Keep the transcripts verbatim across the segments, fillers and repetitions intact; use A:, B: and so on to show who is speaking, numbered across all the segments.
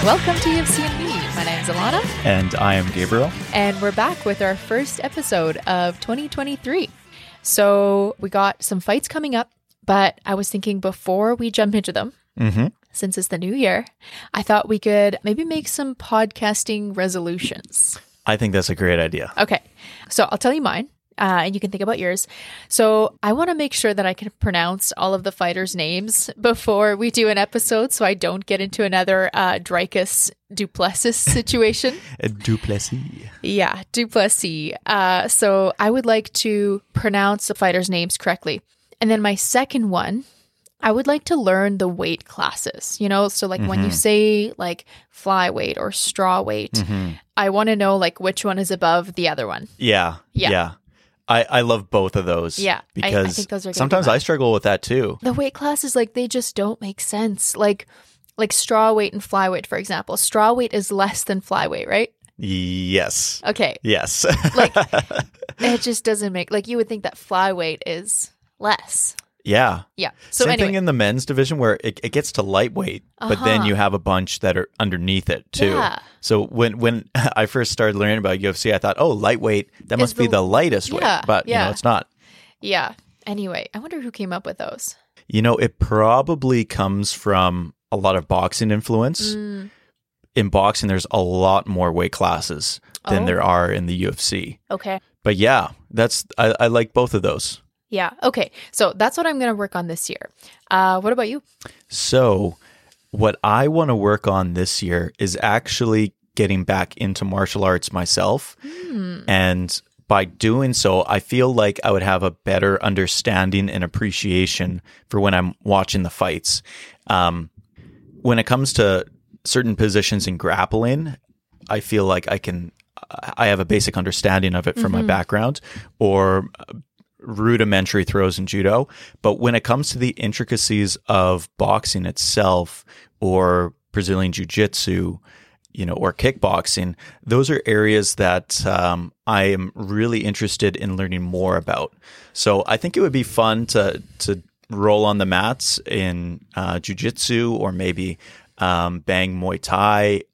A: Welcome to U F C and Me. My name's Alana.
B: And I am Gabriel.
A: And we're back with our first episode of twenty twenty-three. So we got some fights coming up, but I was thinking before we jump into them,
B: Mm-hmm.
A: since it's the new year, I thought we could maybe make some podcasting resolutions.
B: I think that's a great idea.
A: Okay, so I'll tell you mine. Uh, and you can think about yours. So I want to make sure that I can pronounce all of the fighters' names before we do an episode, so I don't get into another uh, Dricus Duplessis situation.
B: Duplessis.
A: Yeah, Duplessis. Uh, so I would like to pronounce the fighters' names correctly. And then my second one, I would like to learn the weight classes, you know? So like mm-hmm. when you say like flyweight or straw weight, mm-hmm. I want to know like which one is above the other one.
B: Yeah. Yeah. yeah. I, I love both of those.
A: Yeah.
B: Because
A: I, I think those are
B: sometimes I struggle with that too.
A: The weight classes, like they just don't make sense. Like, like straw weight and flyweight, for example. Straw weight is less than flyweight, right?
B: Yes.
A: Okay.
B: Yes.
A: Like it just doesn't make, like you would think that flyweight is less.
B: Yeah.
A: Yeah. So
B: Same
A: anyway.
B: thing in the men's division where it, it gets to lightweight, uh-huh. but then you have a bunch that are underneath it too.
A: Yeah.
B: So when when I first started learning about U F C, I thought, oh, lightweight, that must the, be the lightest
A: yeah,
B: weight. But,
A: yeah.
B: you know, it's not.
A: Yeah. Anyway, I wonder who came up with those.
B: You know, it probably comes from a lot of boxing influence. Mm. In boxing, there's a lot more weight classes than oh. there are in the U F C.
A: Okay.
B: But yeah, that's I, I like both of those.
A: Yeah. Okay. So that's what I'm going to work on this year. Uh, what about you?
B: So what I want to work on this year is actually getting back into martial arts myself. Mm. And by doing so, I feel like I would have a better understanding and appreciation for when I'm watching the fights. Um, when it comes to certain positions in grappling, I feel like I can, I have a basic understanding of it from mm-hmm. my background, or rudimentary throws in judo. But when it comes to the intricacies of boxing itself or Brazilian jiu-jitsu, you know, or kickboxing, those are areas that um, I am really interested in learning more about. So I think it would be fun to to roll on the mats in uh, jiu-jitsu, or maybe um, bang Muay Thai,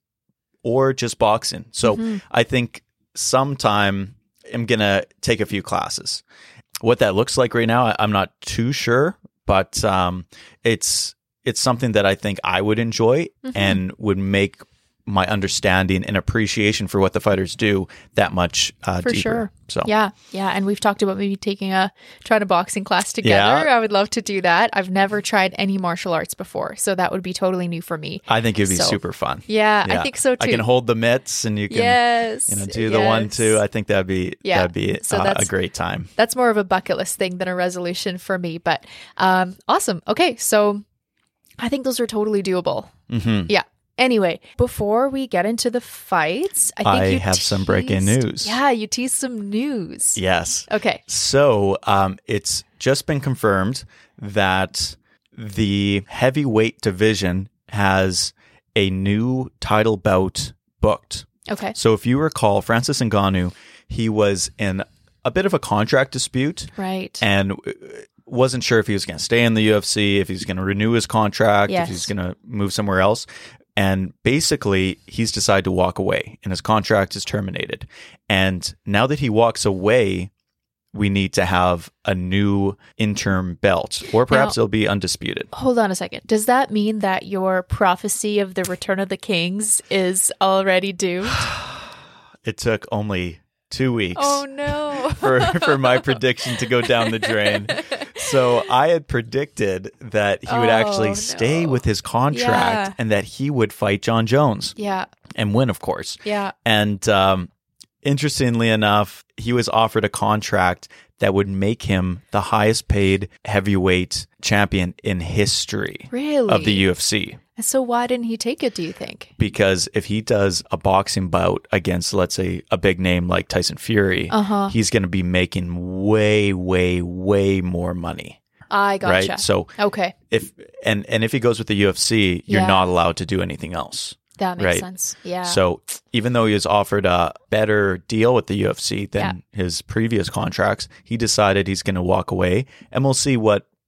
B: or just boxing. So mm-hmm. I think sometime I'm going to take a few classes. What that looks like right now, I'm not too sure, but um, it's it's something that I think I would enjoy mm-hmm. and would make my understanding and appreciation for what the fighters do that much uh,
A: for
B: deeper.
A: Sure.
B: So
A: yeah, yeah, and we've talked about maybe taking a trying a boxing class together. Yeah. I would love to do that. I've never tried any martial arts before, so that would be totally new for me.
B: I think it'd be
A: so,
B: super fun.
A: Yeah, yeah, I think so too.
B: I can hold the mitts, and you can
A: yes,
B: you know do
A: yes.
B: the one two. I think that'd be
A: yeah.
B: that'd be
A: so
B: uh, a great time.
A: That's more of a bucket list thing than a resolution for me, but um, awesome. Okay, so I think those are totally doable.
B: Mm-hmm.
A: Yeah. Anyway, before we get into the fights, I think
B: I
A: you
B: have
A: teased,
B: some breaking news.
A: Yeah, you teased some news.
B: Yes.
A: Okay.
B: So um, it's just been confirmed that the heavyweight division has a new title bout booked.
A: Okay.
B: So if you recall, Francis Ngannou, he was in a bit of a contract dispute.
A: Right.
B: And wasn't sure if he was going to stay in the U F C, if he's going to renew his contract,
A: yes.
B: if he's going to move somewhere else. And basically, he's decided to walk away, and his contract is terminated. And now that he walks away, we need to have a new interim belt, or perhaps now, it'll be undisputed.
A: Hold on a second. Does that mean that your prophecy of the Return of the Kings is already doomed?
B: It took only two weeks.
A: Oh, no.
B: for, for my prediction to go down the drain. So I had predicted that he would
A: oh,
B: actually
A: no.
B: stay with his contract
A: yeah.
B: and that he would fight John Jones.
A: Yeah.
B: And win, of course.
A: Yeah.
B: And um, interestingly enough, he was offered a contract that would make him the highest paid heavyweight champion in history
A: really?
B: of the U F C.
A: So why didn't he take it, do you think?
B: Because if he does a boxing bout against, let's say, a big name like Tyson Fury,
A: uh-huh.
B: he's going to be making way, way, way more money.
A: I gotcha.
B: Right? So
A: okay.
B: if and, and if he goes with the U F C, you're
A: yeah.
B: not allowed to do anything else.
A: That makes
B: right?
A: sense. Yeah.
B: So even though he was offered a better deal with the U F C than
A: yeah.
B: his previous contracts, he decided he's going to walk away, and we'll see what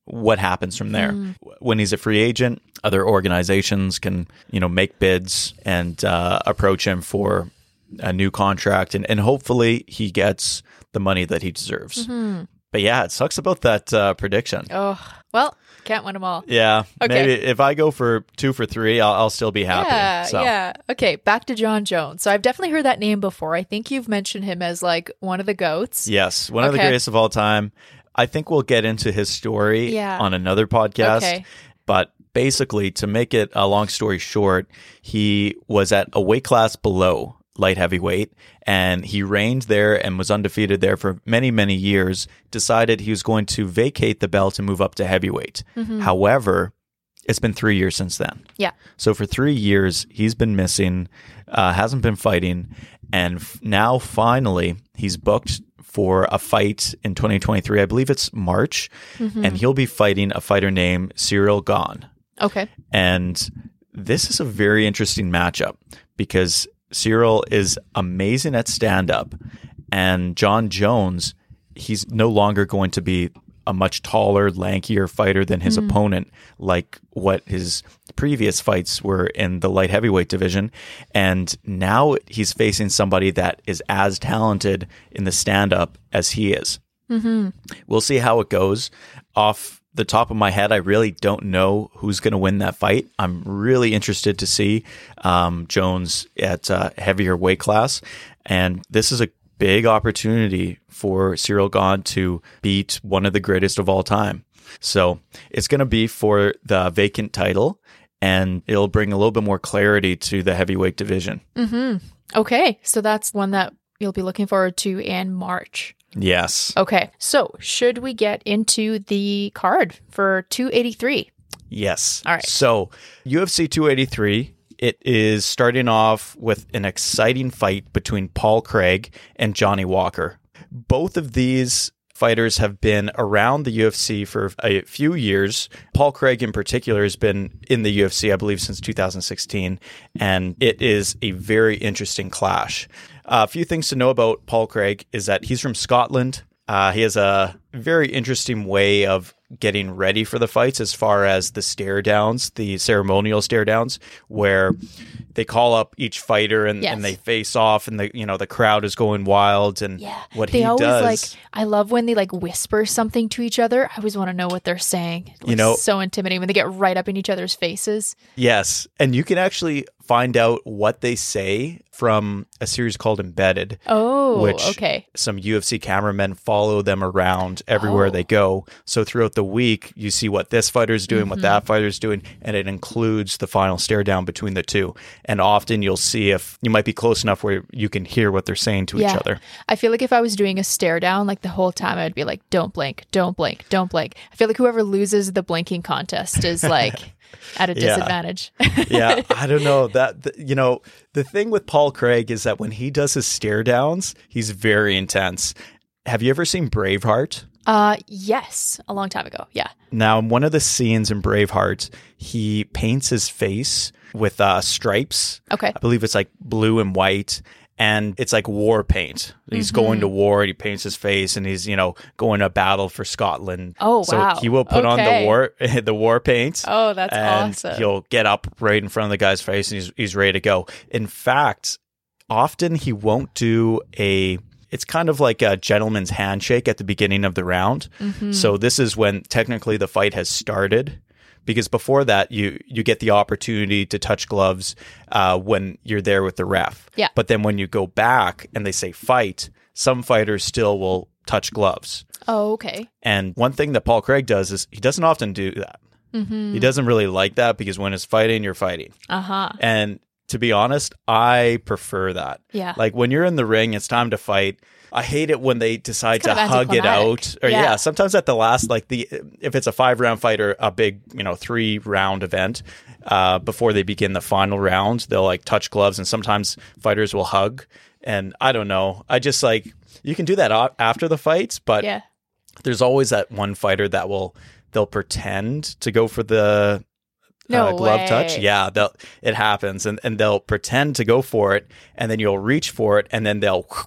B: what happens from there. Mm. When he's a free agent, other organizations can, you know, make bids and uh, approach him for a new contract, and, and hopefully he gets the money that he deserves. Mm-hmm. But yeah, it sucks about that uh, prediction.
A: Oh, well, can't win them all.
B: Yeah.
A: Okay.
B: Maybe if I go for two for three, I'll, I'll still be happy.
A: Yeah,
B: so.
A: yeah. Okay, back to Jon Jones. So I've definitely heard that name before. I think you've mentioned him as like one of the GOATs.
B: Yes, one
A: okay.
B: of the greatest of all time. I think we'll get into his story
A: yeah.
B: on another podcast.
A: Okay.
B: But basically, to make it a long story short, he was at a weight class below light heavyweight, and he reigned there and was undefeated there for many, many years, decided he was going to vacate the belt and move up to heavyweight. Mm-hmm. However, it's been three years since then.
A: Yeah.
B: So for three years, he's been missing, uh, hasn't been fighting, and f- now finally he's booked for a fight in twenty twenty-three. I believe it's March, mm-hmm. and he'll be fighting a fighter named Ciryl Gane.
A: Okay.
B: And this is a very interesting matchup because Ciryl is amazing at stand-up, and Jon Jones, he's no longer going to be a much taller, lankier fighter than his mm. opponent, like what his previous fights were in the light heavyweight division. And now he's facing somebody that is as talented in the stand-up as he is. Mm-hmm. We'll see how it goes. Off the top of my head, I really don't know who's going to win that fight. I'm really interested to see um, Jones at a heavier weight class. And this is a big opportunity for Ciryl Gane to beat one of the greatest of all time. So it's going to be for the vacant title, and it'll bring a little bit more clarity to the heavyweight division.
A: Mm-hmm. Okay, so that's one that you'll be looking forward to in March.
B: Yes.
A: Okay, so should we get into the card for two eighty-three?
B: Yes.
A: All right.
B: So U F C two eighty-three, it is starting off with an exciting fight between Paul Craig and Johnny Walker. Both of these fighters have been around the U F C for a few years. Paul Craig in particular has been in the U F C, I believe, since two thousand sixteen, and it is a very interesting clash. Uh, a few things to know about Paul Craig is that he's from Scotland. Uh, he has a very interesting way of getting ready for the fights as far as the stare downs, the ceremonial stare downs, where they call up each fighter and, yes. and they face off, and the you know the crowd is going wild. And
A: yeah.
B: what
A: they
B: he
A: always
B: does,
A: like, I love when they like whisper something to each other. I always want to know what they're saying. It
B: you know,
A: so intimidating when they get right up in each other's faces.
B: Yes, and you can actually find out what they say from a series called Embedded.
A: Oh,
B: which
A: okay.
B: Some U F C cameramen follow them around everywhere
A: oh.
B: they go. So throughout the week, you see what this fighter's doing, mm-hmm. what that fighter's doing, and it includes the final stare down between the two. And often you'll see if you might be close enough where you can hear what they're saying to
A: yeah.
B: each other.
A: I feel like if I was doing a stare down, like the whole time, I'd be like, don't blink, don't blink, don't blink. I feel like whoever loses the blinking contest is like at a disadvantage.
B: Yeah, yeah I don't know. That the, you know, the thing with Paul Craig is that when he does his stare downs, he's very intense. Have you ever seen Braveheart?
A: Uh, yes, a long time ago. Yeah.
B: Now, in one of the scenes in Braveheart, he paints his face with uh, stripes.
A: Okay.
B: I believe it's like blue and white. And it's like war paint. He's mm-hmm. going to war, and he paints his face, and he's, you know, going to battle for Scotland.
A: Oh,
B: so
A: wow.
B: So he will put okay. on the war the war paint.
A: Oh, that's
B: and
A: awesome.
B: He'll get up right in front of the guy's face, and he's he's ready to go. In fact, often he won't do a... It's kind of like a gentleman's handshake at the beginning of the round. Mm-hmm. So this is when technically the fight has started. Because before that, you you get the opportunity to touch gloves uh, when you're there with the ref.
A: Yeah.
B: But then when you go back and they say fight, some fighters still will touch gloves.
A: Oh, okay.
B: And one thing that Paul Craig does is he doesn't often do that. Mm-hmm. He doesn't really like that because when it's fighting, you're fighting.
A: Uh-huh.
B: And to be honest, I prefer that.
A: Yeah.
B: Like when you're in the ring, it's time to fight. I hate it when they decide to hug it out. Or yeah. yeah, sometimes at the last, like the if it's a five round fight or a big, you know, three round event, uh, before they begin the final round, they'll like touch gloves, and sometimes fighters will hug. And I don't know. I just like you can do that after the fights, but
A: yeah. there's
B: always that one fighter that will they'll pretend to go for the
A: no
B: uh, glove
A: way.
B: touch. Yeah, they'll, it happens, and and they'll pretend to go for it, and then you'll reach for it, and then they'll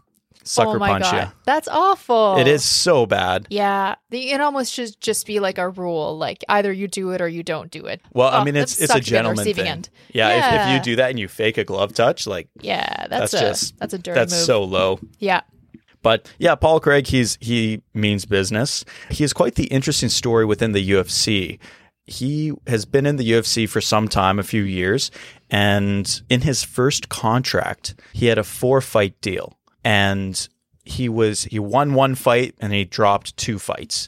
B: sucker
A: oh my
B: punch
A: God.
B: you.
A: That's awful.
B: It is so bad.
A: Yeah. The, it almost should just be like a rule. Like either you do it or you don't do it.
B: Well, I
A: Oh,
B: mean, it's
A: that
B: it's a
A: sucks to be on the
B: gentleman
A: receiving
B: thing.
A: end.
B: Yeah, If, if
A: Yeah.
B: you do that and you fake a glove touch, like
A: Yeah, that's,
B: that's
A: a
B: just
A: that's a dirty
B: that's
A: move.
B: so low.
A: Yeah.
B: But yeah, Paul Craig, he's he means business. He has quite the interesting story within the U F C. He has been in the U F C for some time, a few years, and in his first contract, he had a four-fight deal, and he was he won one fight and he dropped two fights,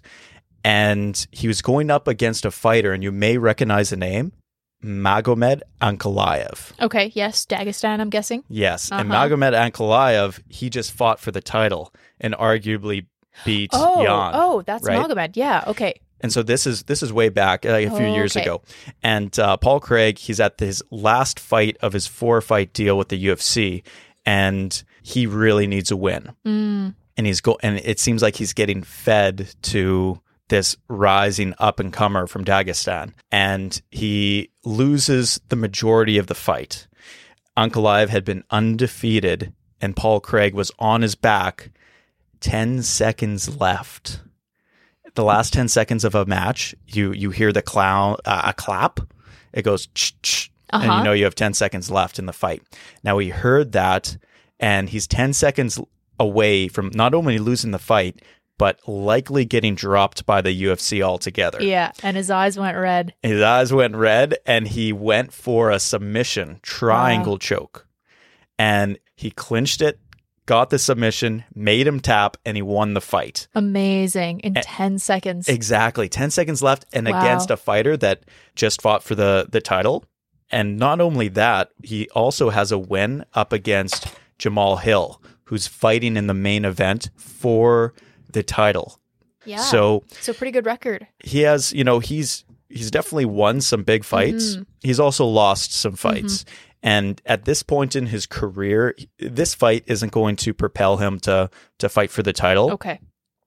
B: and he was going up against a fighter, and you may recognize the name, Magomed Ankalaev.
A: Okay. Yes. Dagestan, I'm guessing.
B: Yes, and
A: Uh-huh.
B: Magomed Ankalaev, he just fought for the title and arguably beat
A: Oh,
B: Jan.
A: oh, that's
B: right?
A: Magomed. Yeah. Okay.
B: And so this is this is way back, like a few
A: Oh,
B: years
A: okay.
B: ago. And uh, Paul Craig, he's at his last fight of his four-fight deal with the U F C, and he really needs a win.
A: Mm.
B: And he's go, and it seems like he's getting fed to this rising up-and-comer from Dagestan, and he loses the majority of the fight. Ankalaev had been undefeated, and Paul Craig was on his back, ten seconds left. The last ten seconds of a match, you you hear the clown uh, a clap. It goes, ch-ch, and
A: Uh-huh.
B: you know you have ten seconds left in the fight. Now he heard that, and he's ten seconds away from not only losing the fight, but likely getting dropped by the U F C altogether.
A: Yeah. And his eyes went red.
B: His eyes went red, and he went for a submission triangle choke, and he clinched it, got the submission, made him tap, and he won the fight.
A: Amazing. In ten seconds.
B: Exactly. ten seconds left, and
A: Wow.
B: against a fighter that just fought for the, the title. And not only that, he also has a win up against Jamal Hill, who's fighting in the main event for the title.
A: Yeah.
B: So
A: So pretty good record.
B: he has, you know, he's he's definitely won some big fights. He's also lost some fights. And at this point in his career, this fight isn't going to propel him to to fight for the title.
A: Okay.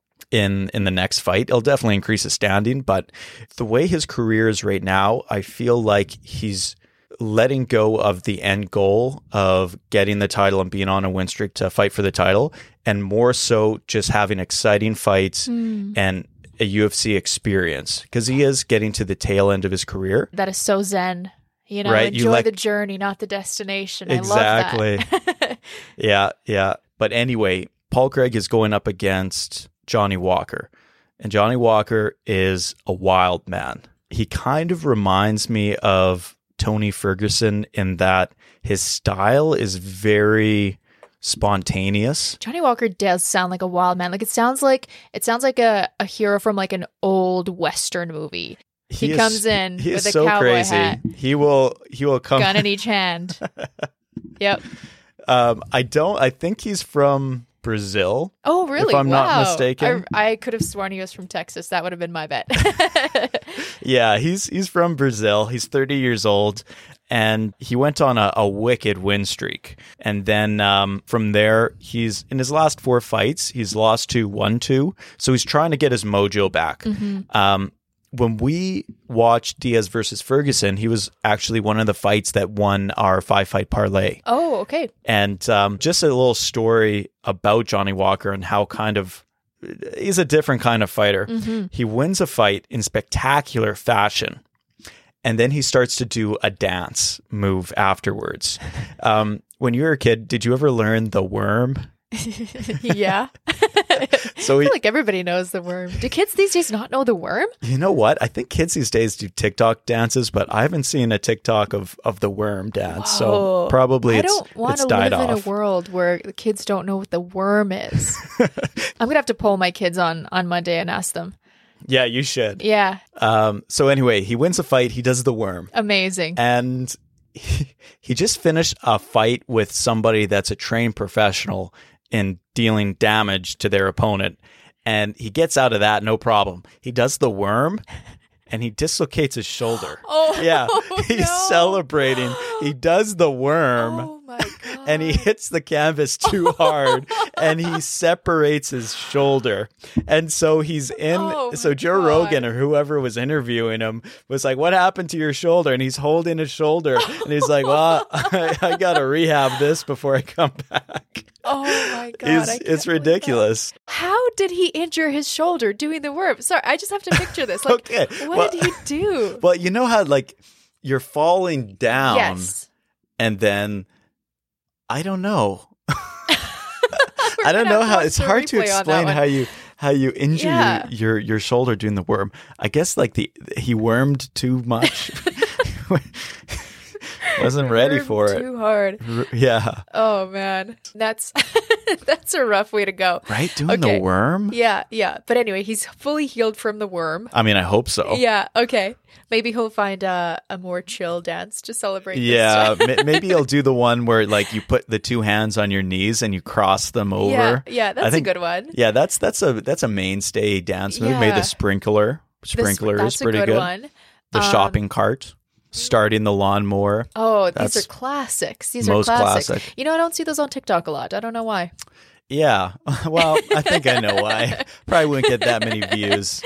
B: in in the next fight. It'll definitely increase his standing, but the way his career is right now, I feel like he's letting go of the end goal of getting the title and being on a win streak to fight for the title, and more so just having exciting fights
A: Mm.
B: and a U F C experience, because he is getting to the tail end of his career.
A: That is so zen. You know,
B: Right, you
A: enjoy
B: like-
A: the journey, not the destination.
B: Exactly.
A: I love that.
B: Yeah, yeah. But anyway, Paul Craig is going up against Johnny Walker. And Johnny Walker is a wild man. He kind of reminds me of Tony Ferguson in that his style is very spontaneous.
A: Johnny Walker does sound like a wild man. Like it sounds like it sounds like a, a hero from like an old Western movie. He
B: is-
A: comes in
B: he
A: with
B: is
A: a
B: so
A: cowboy
B: crazy.
A: hat,
B: He will he will come
A: gun in each hand. Yep.
B: um I don't I think he's from Brazil.
A: Oh, really?
B: I'm not
A: Wow.
B: mistaken.
A: I, I could have sworn he was from Texas. That would have been my bet.
B: Yeah, he's he's from Brazil. He's thirty years old, and he went on a, a wicked win streak. And then um, from there, he's in his last four fights, he's lost to one two. So he's trying to get his mojo back. Um, when we watched Diaz versus Ferguson, he was actually one of the fights that won our five fight parlay.
A: Oh, okay.
B: And um, just a little story about Johnny Walker and how kind of he's a different kind of fighter.
A: Mm-hmm.
B: He wins a fight in spectacular fashion, and then he starts to do a dance move afterwards. Um, when you were a kid, did you ever learn the worm?
A: Yeah.
B: So
A: I
B: he,
A: feel like everybody knows the worm. Do kids these days not know the worm?
B: you know what? I think kids these days do TikTok dances, but I haven't seen a TikTok of, of the worm dance. So
A: Whoa.
B: probably
A: I
B: it's,
A: don't want
B: it's
A: to
B: died
A: live
B: off.
A: in a world where the kids don't know what the worm is. I'm gonna have to poll my kids on on Monday and ask them.
B: Yeah, you should.
A: Yeah,
B: Um, so anyway, he wins a fight. He does the worm.
A: amazing.
B: And he, he just finished a fight with somebody that's a trained professional in dealing damage to their opponent. And he gets out of that, no problem. He does the worm and he dislocates his shoulder.
A: Oh,
B: Yeah, he's
A: no.
B: celebrating. He does the worm
A: Oh my god!
B: and he hits the canvas too hard and he separates his shoulder. And so he's in,
A: Oh,
B: so
A: my
B: Joe
A: God.
B: Rogan or whoever was interviewing him was like, what happened to your shoulder? And he's holding his shoulder and he's like, well, I, I got to rehab this before I come back.
A: Oh my God.
B: It's,
A: I can't
B: it's
A: believe
B: ridiculous.
A: that. How did he injure his shoulder doing the worm? Sorry, I just have to picture this. Like,
B: Okay,
A: what
B: well-
A: did he do?
B: Well, you know how like you're falling down
A: Yes.
B: and then I don't know.
A: We're
B: I don't
A: gonna
B: know
A: have
B: how
A: watch
B: it's
A: the
B: hard to
A: replay on that
B: explain
A: one.
B: how you how you injure
A: Yeah.
B: your, your your shoulder doing the worm. I guess like the he wormed too much. Wasn't ready
A: Wormed
B: for it.
A: Too hard.
B: R- Yeah.
A: Oh man, that's that's a rough way to go.
B: Right? Doing
A: Okay.
B: the worm?
A: Yeah, yeah. But anyway, he's fully healed from the worm.
B: I mean, I hope so.
A: Yeah. Okay. Maybe he'll find uh, a more chill dance to celebrate. this
B: Yeah,
A: time.
B: ma- maybe you'll do the one where like you put the two hands on your knees and you cross them over.
A: Yeah. Yeah. That's
B: I think-
A: a good one.
B: Yeah, that's that's a that's a mainstay dance move. Maybe
A: Yeah.
B: the sprinkler.
A: The
B: Sprinkler
A: sp-
B: is
A: that's
B: pretty
A: a good,
B: good.
A: one.
B: The
A: Um,
B: shopping cart, starting the lawnmower.
A: Oh, these
B: That's
A: are classics. These
B: most
A: are classics.
B: classic.
A: You know, I don't see those on TikTok a lot. I don't know why.
B: Yeah. Well, I think I know why. Probably wouldn't get that many views.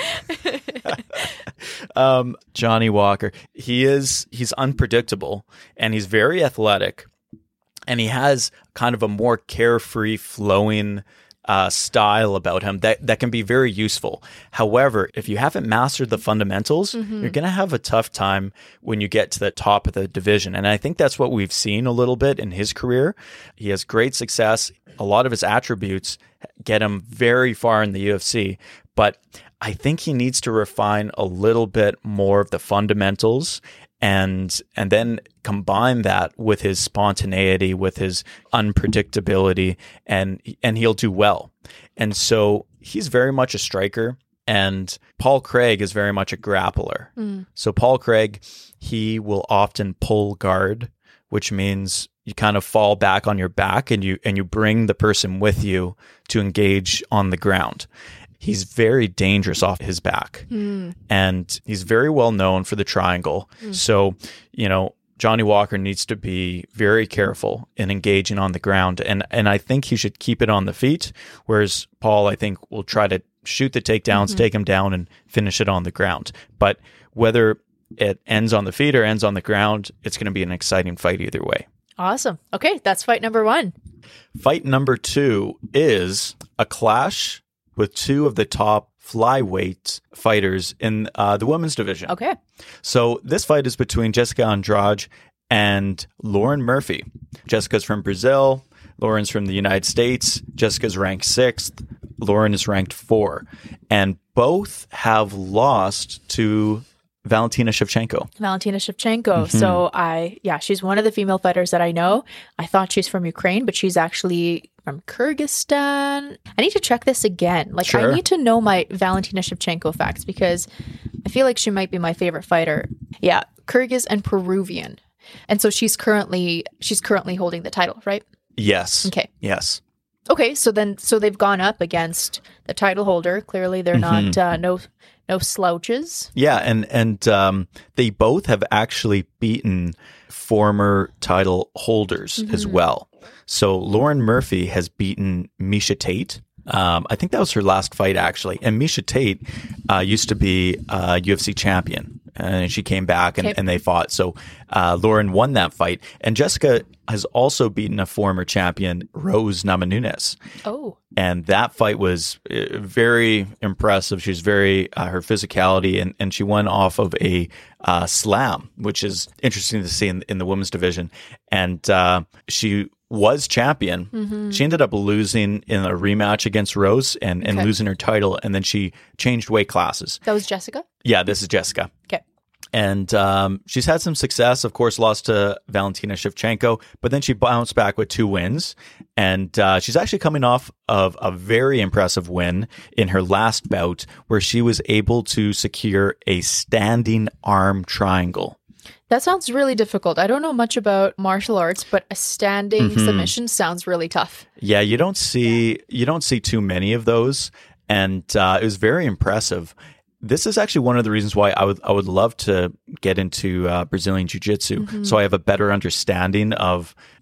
B: um, Johnny Walker. He is he's unpredictable and he's very athletic. And he has kind of a more carefree, flowing uh, style about him that, that can be very useful. However, if you haven't mastered the fundamentals, you're going to have a tough time when you get to the top of the division. And I think that's what we've seen a little bit in his career. He has great success. A lot of his attributes get him very far in the U F C. But I think he needs to refine a little bit more of the fundamentals and and then combine that with his spontaneity, with his unpredictability, and and he'll do well. And so he's very much a striker, and Paul Craig is very much a grappler.
A: Mm.
B: So Paul Craig, he will often pull guard, which means you kind of fall back on your back and you and you bring the person with you to engage on the ground. He's very dangerous off his back.
A: Mm.
B: And he's very well known for the triangle.
A: Mm.
B: So, you know, Johnny Walker needs to be very careful in engaging on the ground. And and I think he should keep it on the feet, whereas Paul, I think, will try to shoot the takedowns,
A: Mm-hmm.
B: take him down, and finish it on the ground. But whether it ends on the feet or ends on the ground, it's going to be an exciting fight either way.
A: Awesome. Okay, that's fight number one.
B: Fight number two is a clash with two of the top flyweight fighters in uh, the women's division.
A: Okay.
B: So this fight is between Jessica Andrade and Lauren Murphy. Jessica's from Brazil. Lauren's from the United States. Jessica's ranked sixth. Lauren is ranked four. And both have lost to Valentina Shevchenko.
A: Valentina Shevchenko.
B: Mm-hmm.
A: So I, yeah, she's one of the female fighters that I know. I thought she's from Ukraine, but she's actually from Kyrgyzstan. I need to check this again. Like,
B: Sure.
A: I need to know my Valentina Shevchenko facts because I feel like she might be my favorite fighter. Yeah, Kyrgyz and Peruvian. And so she's currently she's currently holding the title, right?
B: Yes.
A: Okay.
B: Yes.
A: Okay, so then so they've gone up against the title holder. Clearly they're
B: Mm-hmm.
A: not uh, no no slouches.
B: Yeah, and and um, they both have actually beaten former title holders as well. So Lauren Murphy has beaten Misha Tate. Um, I think that was her last fight, actually. And Misha Tate uh, used to be a U F C champion, and she came back and,
A: Okay.
B: and they fought. So uh, Lauren won that fight. And Jessica has also beaten a former champion, Rose Namajunas.
A: Oh.
B: And that fight was uh, very impressive. She was very, uh, her physicality, and, and she won off of a uh, slam, which is interesting to see in, in the women's division. And uh, she was champion.
A: Mm-hmm.
B: She ended up losing in a rematch against Rose and, and
A: Okay.
B: losing her title. And then she changed weight classes.
A: That was Jessica?
B: Yeah, this is Jessica.
A: Okay.
B: And um, she's had some success, of course, lost to Valentina Shevchenko, but then she bounced back with two wins. And uh, she's actually coming off of a very impressive win in her last bout where she was able to secure a standing arm triangle.
A: That sounds really difficult. I don't know much about martial arts, but a standing
B: Mm-hmm.
A: submission sounds really tough.
B: Yeah, you don't see you don't see too many of those, and uh, it was very impressive. This is actually one of the reasons why I would I would love to get into uh, Brazilian Jiu-Jitsu, so I have a better understanding of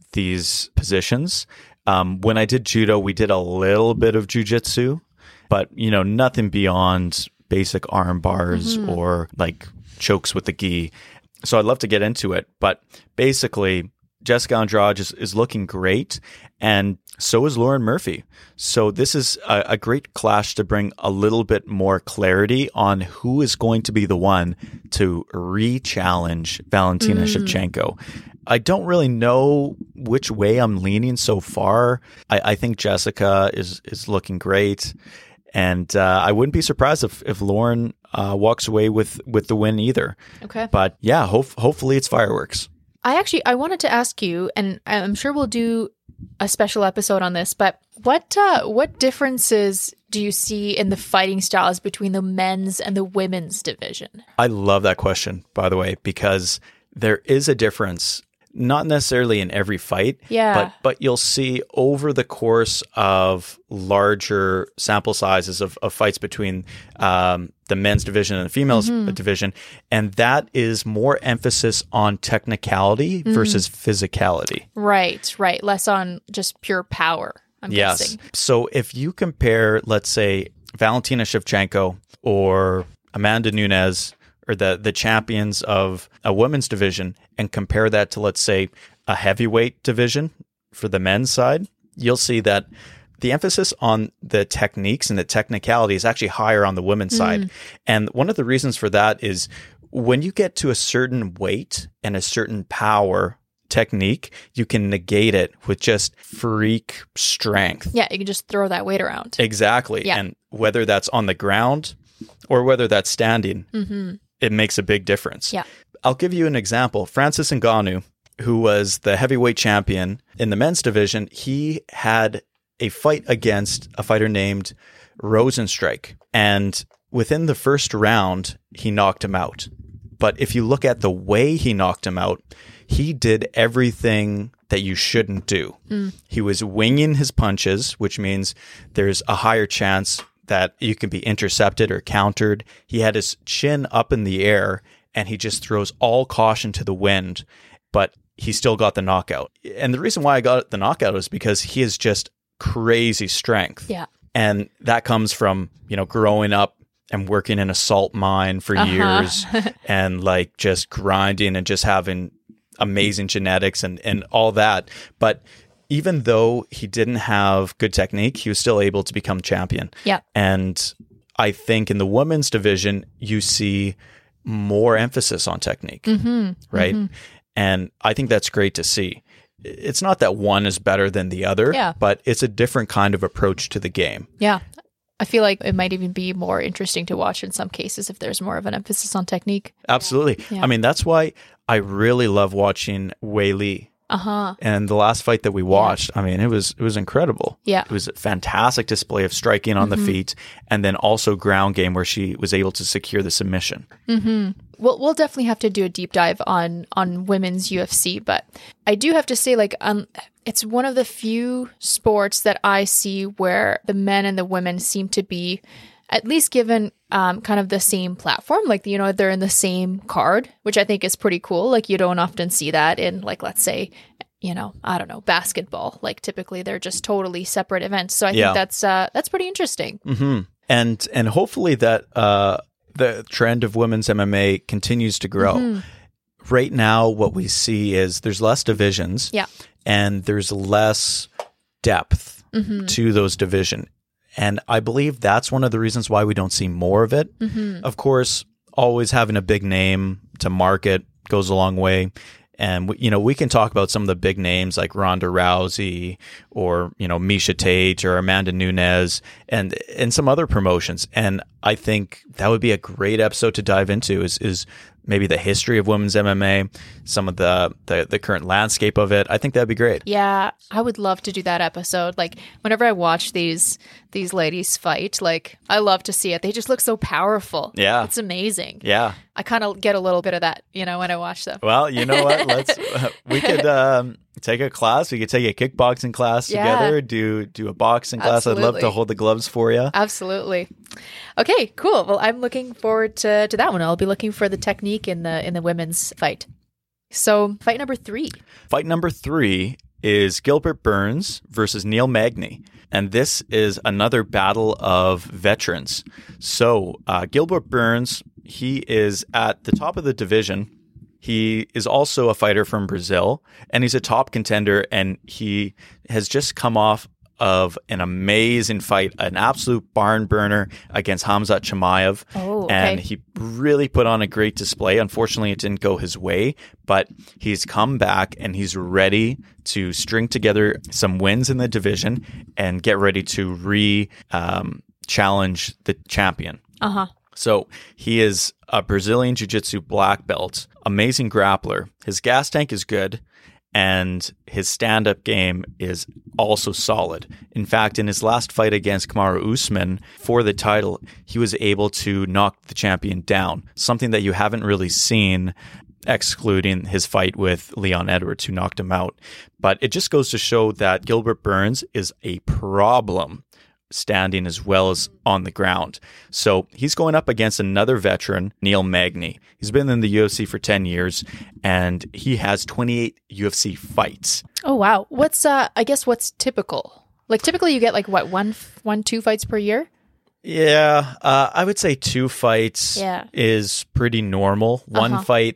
B: these positions. Um, when I did judo, we did a little bit of jujitsu, but you know, nothing beyond basic arm bars mm-hmm. or like chokes with the gi. So I'd love to get into it, but basically Jessica Andrade is, is looking great, and so is Lauren Murphy. So this is a, a great clash to bring a little bit more clarity on who is going to be the one to re-challenge Valentina mm. Shevchenko. I don't really know which way I'm leaning so far. I, I think Jessica is is looking great, and uh, I wouldn't be surprised if, if Lauren uh, walks away with, with the win either.
A: Okay.
B: But yeah, hope, hopefully it's fireworks.
A: I actually, I wanted to ask you, and I'm sure we'll do a special episode on this, but what uh, what differences do you see in the fighting styles between the men's and the women's division?
B: I love that question, by the way, because there is a difference, not necessarily in every fight,
A: yeah.
B: but but you'll see over the course of larger sample sizes of, of fights between um, the men's division and the females mm-hmm. division, and that is more emphasis on technicality mm. versus physicality.
A: Right, right. Less on just pure power, I'm
B: yes.
A: guessing.
B: So if you compare, let's say, Valentina Shevchenko or Amanda Nunes, or the, the champions of a women's division, and compare that to, let's say, a heavyweight division for the men's side, you'll see that the emphasis on the techniques and the technicality is actually higher on the women's mm. side. And one of the reasons for that is when you get to a certain weight and a certain power technique, you can negate it with just freak strength.
A: Yeah, you can just throw that weight around.
B: Exactly.
A: Yeah.
B: And whether that's on the ground or whether that's standing, mm-hmm. it makes a big difference.
A: Yeah.
B: I'll give you an example. Francis Ngannou, who was the heavyweight champion in the men's division, he had a fight against a fighter named Rosenstrike. And within the first round, he knocked him out. But if you look at the way he knocked him out, he did everything that you shouldn't do. Mm. He was winging his punches, which means there's a higher chance that you can be intercepted or countered. He had his chin up in the air, and he just throws all caution to the wind, but he still got the knockout. And the reason why I got the knockout is because he is just crazy strength.
A: Yeah.
B: And that comes from, you know, growing up and working in a salt mine for uh-huh. years and like just grinding and just having amazing genetics and, and all that. But even though he didn't have good technique, he was still able to become champion.
A: Yeah.
B: And I think in the women's division, you see more emphasis on technique,
A: mm-hmm.
B: right?
A: Mm-hmm.
B: And I think that's great to see. It's not that one is better than the other,
A: yeah.
B: but it's a different kind of approach to the game.
A: Yeah. I feel like it might even be more interesting to watch in some cases if there's more of an emphasis on technique.
B: Absolutely.
A: Yeah.
B: I mean, that's why I really love watching Wei Li.
A: Uh-huh.
B: And the last fight that we watched, yeah. I mean, it was it was incredible.
A: Yeah.
B: It was a fantastic display of striking on mm-hmm. the feet and then also ground game where she was able to secure the submission.
A: Mm-hmm. We'll, we'll definitely have to do a deep dive on, on women's U F C, but I do have to say, like, um, it's one of the few sports that I see where the men and the women seem to be at least given um, kind of the same platform. Like, you know, they're in the same card, which I think is pretty cool. Like, you don't often see that in, like, let's say, you know, I don't know, basketball. Like, typically they're just totally separate events. So I
B: yeah.
A: think that's uh, that's pretty interesting.
B: Mm-hmm. And and hopefully that uh, the trend of women's M M A continues to grow. Mm-hmm. Right now, what we see is there's less divisions,
A: yeah,
B: and there's less depth mm-hmm. to those divisions. And I believe that's one of the reasons why we don't see more of it.
A: Mm-hmm.
B: Of course, always having a big name to market goes a long way. And, we, you know, we can talk about some of the big names like Ronda Rousey or, you know, Miesha Tate or Amanda Nunes and, and some other promotions. And I think that would be a great episode to dive into is, is maybe the history of women's M M A, some of the, the, the current landscape of it. I think that'd be great.
A: Yeah, I would love to do that episode. Like, whenever I watch these these ladies fight, like, I love to see it. They just look so powerful.
B: Yeah.
A: It's amazing.
B: Yeah.
A: I kind of get a little bit of that, you know, when I watch them.
B: Well, you know what? Let's uh, we could um, take a class. We could take a kickboxing class
A: yeah.
B: together, do do a boxing class.
A: Absolutely.
B: I'd love to hold the gloves for you.
A: Absolutely. Okay, cool. Well, I'm looking forward to, to that one. I'll be looking for the technique in the in the women's fight. So, fight number three.
B: Fight number three is Gilbert Burns versus Neil Magny. And this is another battle of veterans. So uh, Gilbert Burns, he is at the top of the division. He is also a fighter from Brazil, and he's a top contender, and he has just come off of an amazing fight, an absolute barn burner against Khamzat Chimaev.
A: Oh, okay.
B: And he really put on a great display. Unfortunately, it didn't go his way, but he's come back and he's ready to string together some wins in the division and get ready to re um, challenge the champion.
A: Uh-huh.
B: So he is a Brazilian Jiu-Jitsu black belt, amazing grappler. His gas tank is good, and his stand-up game is also solid. In fact, in his last fight against Kamaru Usman for the title, he was able to knock the champion down, something that you haven't really seen, excluding his fight with Leon Edwards, who knocked him out. But it just goes to show that Gilbert Burns is a problem standing as well as on the ground. So he's going up against another veteran, Neil Magny. He's been in the U F C for ten years, and he has twenty-eight U F C fights.
A: Oh, wow. What's, uh, I guess, what's typical? Like, typically you get, like, what, one, one, two fights per year?
B: Yeah, uh, I would say two fights
A: yeah.
B: is pretty normal. One
A: uh-huh.
B: fight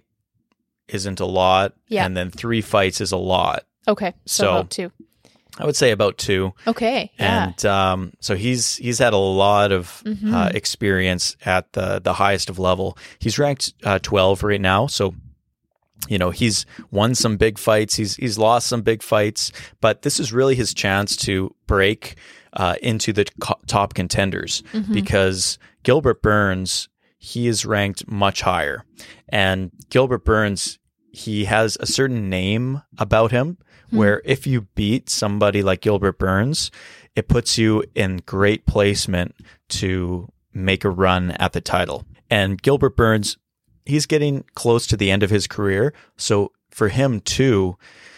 B: isn't a lot,
A: yeah.
B: and then three fights is a lot.
A: Okay, so,
B: so
A: about two.
B: I would say about two.
A: Okay, yeah.
B: And um, so he's he's had a lot of
A: mm-hmm.
B: uh, experience at the, the highest of level. He's ranked uh, twelve right now, so you know he's won some big fights. He's he's lost some big fights, but this is really his chance to break uh, into the co- top contenders
A: mm-hmm.
B: because Gilbert Burns, he is ranked much higher, and Gilbert Burns, he has a certain name about him. Where if you beat somebody like Gilbert Burns, it puts you in great placement to make a run at the title. And Gilbert Burns, he's getting close to the end of his career. So for him too,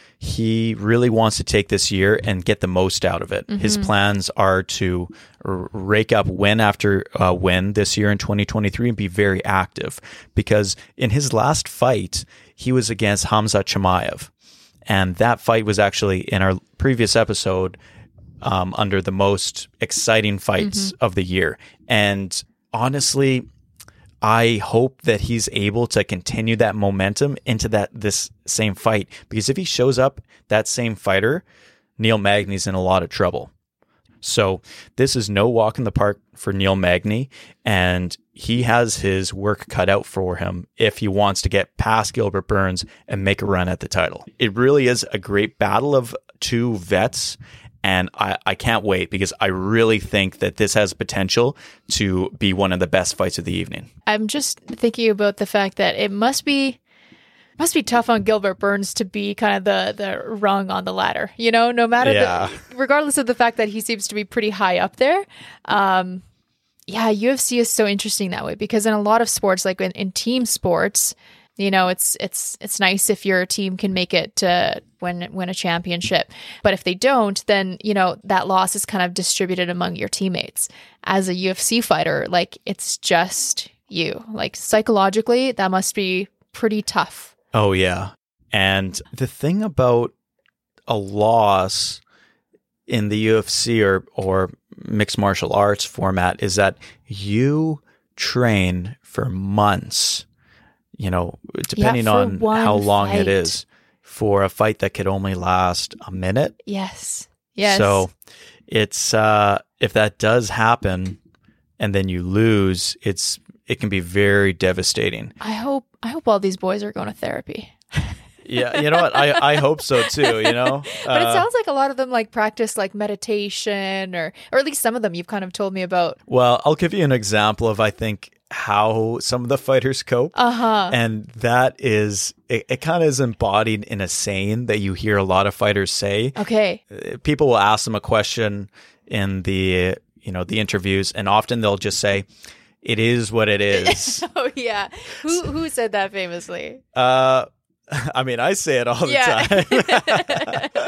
B: he really wants to take this year and get the most out of it. Mm-hmm. His plans are to r- rake up win after uh, win this year in twenty twenty-three and be very active. Because in his last fight, he was against Khamzat Chimaev. And that fight was actually in our previous episode um, under the most exciting fights mm-hmm. of the year. And honestly, I hope that he's able to continue that momentum into that this same fight. Because if he shows up that same fighter, Neil Magny's in a lot of trouble. So this is no walk in the park for Neil Magny, and he has his work cut out for him if he wants to get past Gilbert Burns and make a run at the title. It really is a great battle of two vets, and I, I can't wait because I really think that this has potential to be one of the best fights of the evening.
A: I'm just thinking about the fact that it must be must be tough on Gilbert Burns to be kind of the the rung on the ladder, you know, no matter
B: yeah.
A: the, regardless of the fact that he seems to be pretty high up there. Um, yeah, U F C is so interesting that way because in a lot of sports, like in, in team sports, you know, it's it's it's nice if your team can make it to win win a championship, but if they don't, then you know that loss is kind of distributed among your teammates. As a U F C fighter, like it's just you. Like psychologically, that must be pretty tough.
B: Oh, yeah. And the thing about a loss in the U F C or, or mixed martial arts format is that you train for months, you know, depending
A: yeah,
B: on how long
A: fight.
B: it is, for a fight that could only last a minute.
A: Yes. Yes.
B: So it's, uh, if that does happen and then you lose, it's, it can be very devastating.
A: I hope I hope all these boys are going to therapy.
B: Yeah, you know what? I, I hope so too, you know?
A: But
B: uh,
A: it sounds like a lot of them like practice like meditation or or at least some of them you've kind of told me about.
B: Well, I'll give you an example of I think how some of the fighters cope.
A: Uh-huh.
B: And that is it, it kind of is embodied in a saying that you hear a lot of fighters say.
A: Okay.
B: People will ask them a question in the, you know, the interviews, and often they'll just say, "It is what it is."
A: Oh yeah. Who who said that famously?
B: Uh I mean, I say it all the
A: yeah.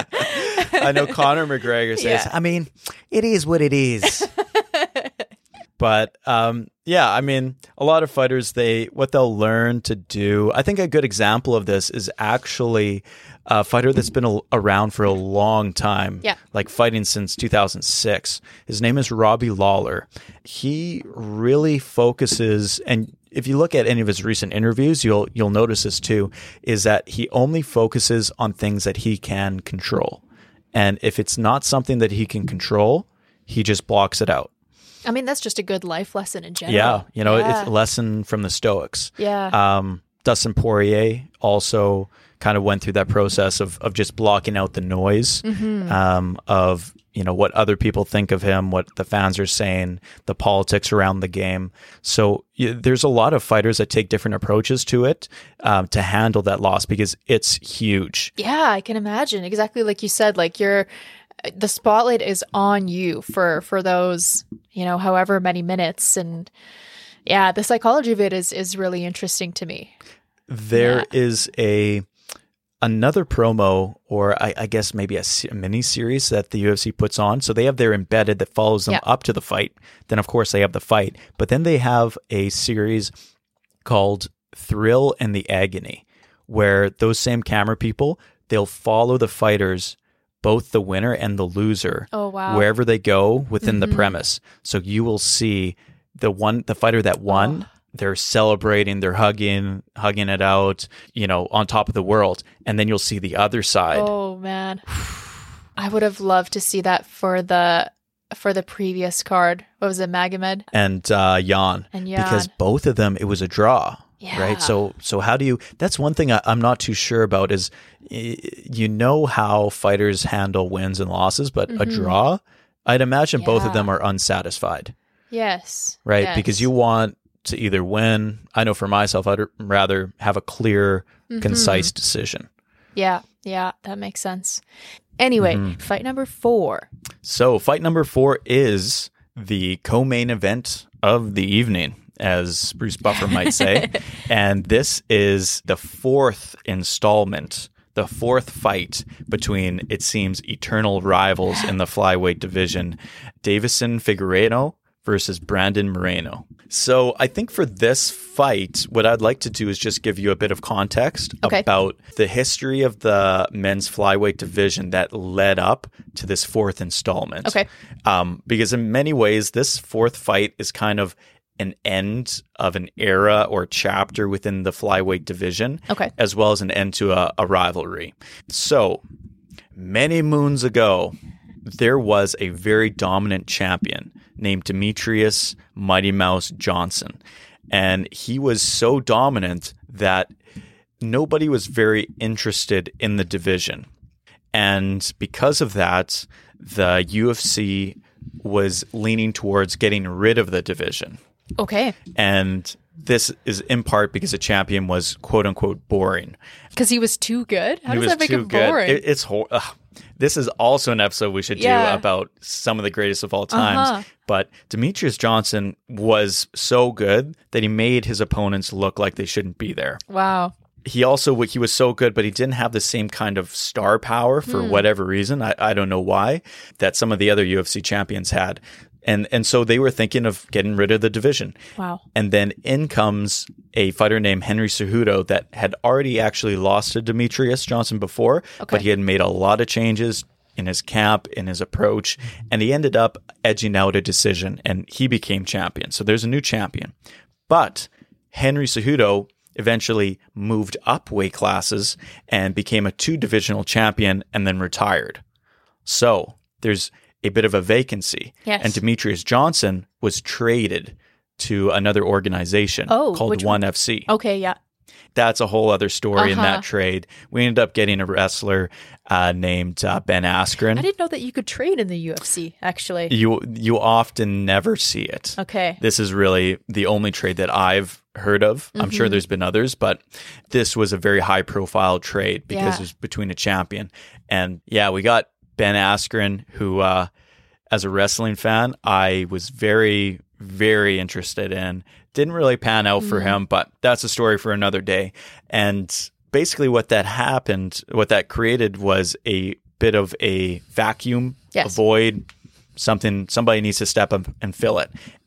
B: time. I know Conor McGregor says,
A: yeah.
B: I mean, it is what it is. But um, yeah, I mean, a lot of fighters, they what they'll learn to do. I think a good example of this is actually a fighter that's been a, around for a long time,
A: yeah.
B: like fighting since two thousand six. His name is Robbie Lawler. He really focuses, and if you look at any of his recent interviews, you'll you'll notice this too, is that he only focuses on things that he can control. And if it's not something that he can control, he just blocks it out.
A: I mean, that's just a good life lesson in general.
B: Yeah, you know,
A: yeah.
B: it's a lesson from the Stoics.
A: Yeah.
B: Um, Dustin Poirier also kind of went through that process of of just blocking out the noise mm-hmm. um, of, you know, what other people think of him, what the fans are saying, the politics around the game. So y- there's a lot of fighters that take different approaches to it um, to handle that loss because it's huge.
A: Yeah, I can imagine. Exactly like you said, like you're, the spotlight is on you for, for those, you know, however many minutes. And yeah, the psychology of it is, is really interesting to me.
B: There
A: yeah.
B: is a, another promo, or I, I guess maybe a, a mini series that the U F C puts on. So they have their embedded that follows them
A: yeah.
B: up to the fight. Then of course they have the fight, but then they have a series called Thrill and the Agony, where those same camera people, they'll follow the fighters, both the winner and the loser,
A: oh, wow.
B: wherever they go within
A: mm-hmm.
B: the premise. So you will see the one, the fighter that won, oh. they're celebrating, they're hugging, hugging it out, you know, on top of the world. And then you'll see the other side.
A: Oh man. I would have loved to see that for the, for the previous card. What was it? Magomed?
B: And uh, Jan.
A: And Jan.
B: Because both of them, it was a draw.
A: Yeah.
B: Right. So, so how do you, that's one thing I, I'm not too sure about is, you know, how fighters handle wins and losses, but mm-hmm. a draw, I'd imagine yeah. both of them are unsatisfied.
A: Yes.
B: Right.
A: Yes.
B: Because you want to either win. I know for myself, I'd rather have a clear, mm-hmm. concise decision.
A: Yeah. Yeah. That makes sense. Anyway, mm-hmm. fight number four.
B: So fight number four is the co-main event of the evening, as Bruce Buffer might say. And this is the fourth installment, the fourth fight between, it seems, eternal rivals in the flyweight division, Deiveson Figueiredo versus Brandon Moreno. So I think for this fight, what I'd like to do is just give you a bit of context
A: okay.
B: about the history of the men's flyweight division that led up to this fourth installment.
A: Okay.
B: Um, because in many ways, this fourth fight is kind of an end of an era or chapter within the flyweight division,
A: okay.
B: as well as an end to a, a rivalry. So many moons ago, there was a very dominant champion named Demetrius Mighty Mouse Johnson. And he was so dominant that nobody was very interested in the division. And because of that, the U F C was leaning towards getting rid of the division.
A: Okay.
B: And this is in part because the champion was quote unquote boring.
A: Because he was too good? How
B: he
A: does that make him
B: good.
A: boring?
B: It, it's hor- ugh. This is also an episode we should
A: yeah.
B: do about some of the greatest of all times.
A: Uh-huh.
B: But Demetrius Johnson was so good that he made his opponents look like they shouldn't be there.
A: Wow.
B: He also, he was so good, but he didn't have the same kind of star power for hmm. whatever reason. I, I don't know why, that some of the other U F C champions had. And and so they were thinking of getting rid of the division.
A: Wow.
B: And then in comes a fighter named Henry Cejudo that had already actually lost to Demetrius Johnson before,
A: okay.
B: but he had made a lot of changes in his camp, in his approach, and he ended up edging out a decision, and he became champion. So there's a new champion. But Henry Cejudo eventually moved up weight classes and became a two-divisional champion and then retired. So there's a bit of a vacancy.
A: Yes.
B: And Demetrius Johnson was traded to another organization
A: oh,
B: called one F C.
A: Okay, yeah.
B: That's a whole other story
A: uh-huh.
B: in that trade. We ended up getting a wrestler uh, named uh, Ben Askren.
A: I didn't know that you could trade in the U F C, actually.
B: You you often never see it.
A: Okay.
B: This is really the only trade that I've heard of. Mm-hmm. I'm sure there's been others, but this was a very high-profile trade because
A: yeah.
B: it was between a champion. And yeah, we got Ben Askren, who, uh, as a wrestling fan, I was very, very interested in. Didn't really pan out for mm. him, but that's a story for another day. And basically what that happened, what that created was a bit of a vacuum,
A: yes.
B: a void, something, somebody needs to step up and fill it.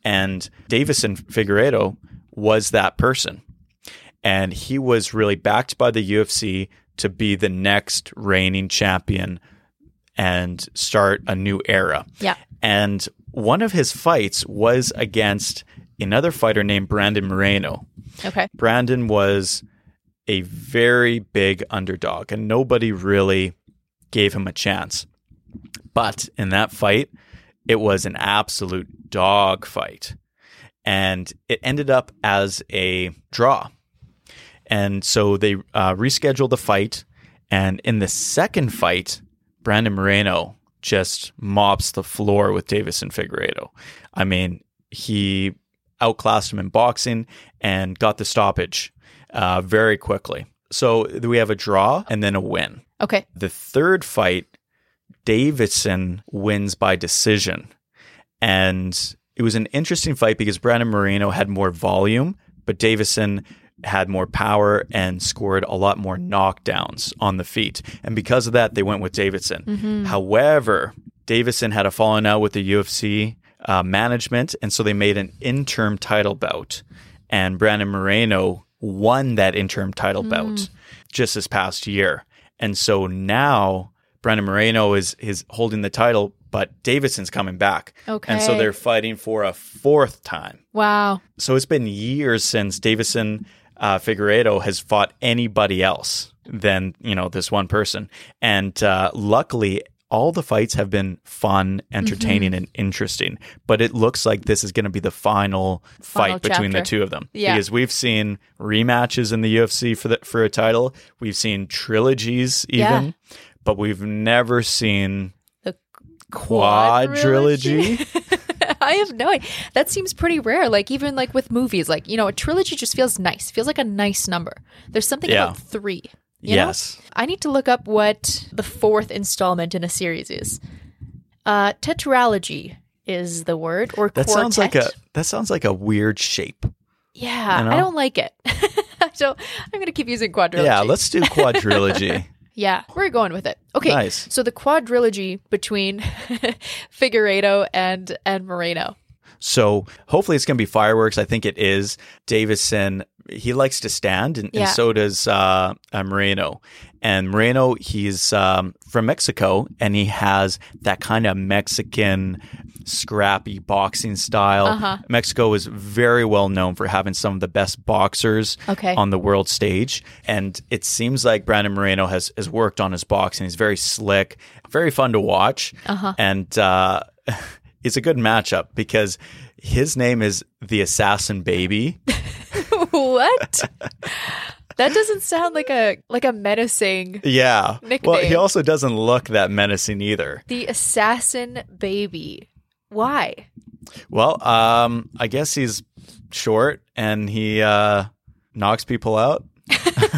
B: And Davison Figueiredo was that person. And he was really backed by the U F C to be the next reigning champion and start a new era.
A: Yeah.
B: And one of his fights was against another fighter named Brandon Moreno.
A: Okay.
B: Brandon was a very big underdog, and nobody really gave him a chance. But in that fight, it was an absolute dog fight. And it ended up as a draw. And so they uh, rescheduled the fight. And in the second fight, Brandon Moreno just mops the floor with Davison Figueiredo. I mean, he outclassed him in boxing and got the stoppage uh, very quickly. So we have a draw and then a win.
A: Okay.
B: The third fight, Davison wins by decision. And it was an interesting fight because Brandon Moreno had more volume, but Davison had more power and scored a lot more knockdowns on the feet. And because of that, they went with Davison. Mm-hmm. However, Davison had a falling out with the U F C uh, management, and so they made an interim title bout. And Brandon Moreno won that interim title mm. bout just this past year. And so now Brandon Moreno is, is holding the title, but Davidson's coming back.
A: Okay.
B: And so they're fighting for a fourth time.
A: Wow.
B: So it's been years since Davison uh, Figueiredo has fought anybody else than, you know, this one person. And uh, luckily, all the fights have been fun, entertaining, mm-hmm. and interesting. But it looks like this is going to be the final, final fight between chapter. the two of them.
A: Yeah.
B: Because we've seen rematches in the U F C for the, for a title. We've seen trilogies even. Yeah. But we've never seen
A: the
B: quadrilogy.
A: I have no idea. That seems pretty rare. Like even like with movies, like, you know, a trilogy just feels nice. Feels like a nice number. There's something
B: yeah.
A: about three. You
B: yes.
A: know? I need to look up what the fourth installment in a series is. Uh, tetralogy is the word, or
B: that
A: quartet.
B: sounds like a that sounds like a weird shape.
A: Yeah,
B: you know?
A: I don't like it. So I'm going to keep using quadrilogy.
B: Yeah, let's do quadrilogy.
A: Yeah, we're going with it. Okay,
B: nice.
A: So the quadrilogy between Figueiredo and and Moreno.
B: So hopefully it's going to be fireworks. I think it is. Davison, he likes to stand, and,
A: yeah.
B: and so does uh, uh, Moreno. And Moreno, he's um, from Mexico, and he has that kind of Mexican scrappy boxing style.
A: Uh-huh.
B: Mexico is very well known for having some of the best boxers
A: okay.
B: on the world stage. And it seems like Brandon Moreno has, has worked on his boxing. He's very slick, very fun to watch.
A: Uh-huh.
B: And uh, it's a good matchup because his name is the Assassin Baby.
A: What? That doesn't sound like a like a menacing
B: yeah.
A: nickname.
B: Well, he also doesn't look that menacing either.
A: The Assassin Baby. Why?
B: Well, um, I guess he's short and he uh, knocks people out. He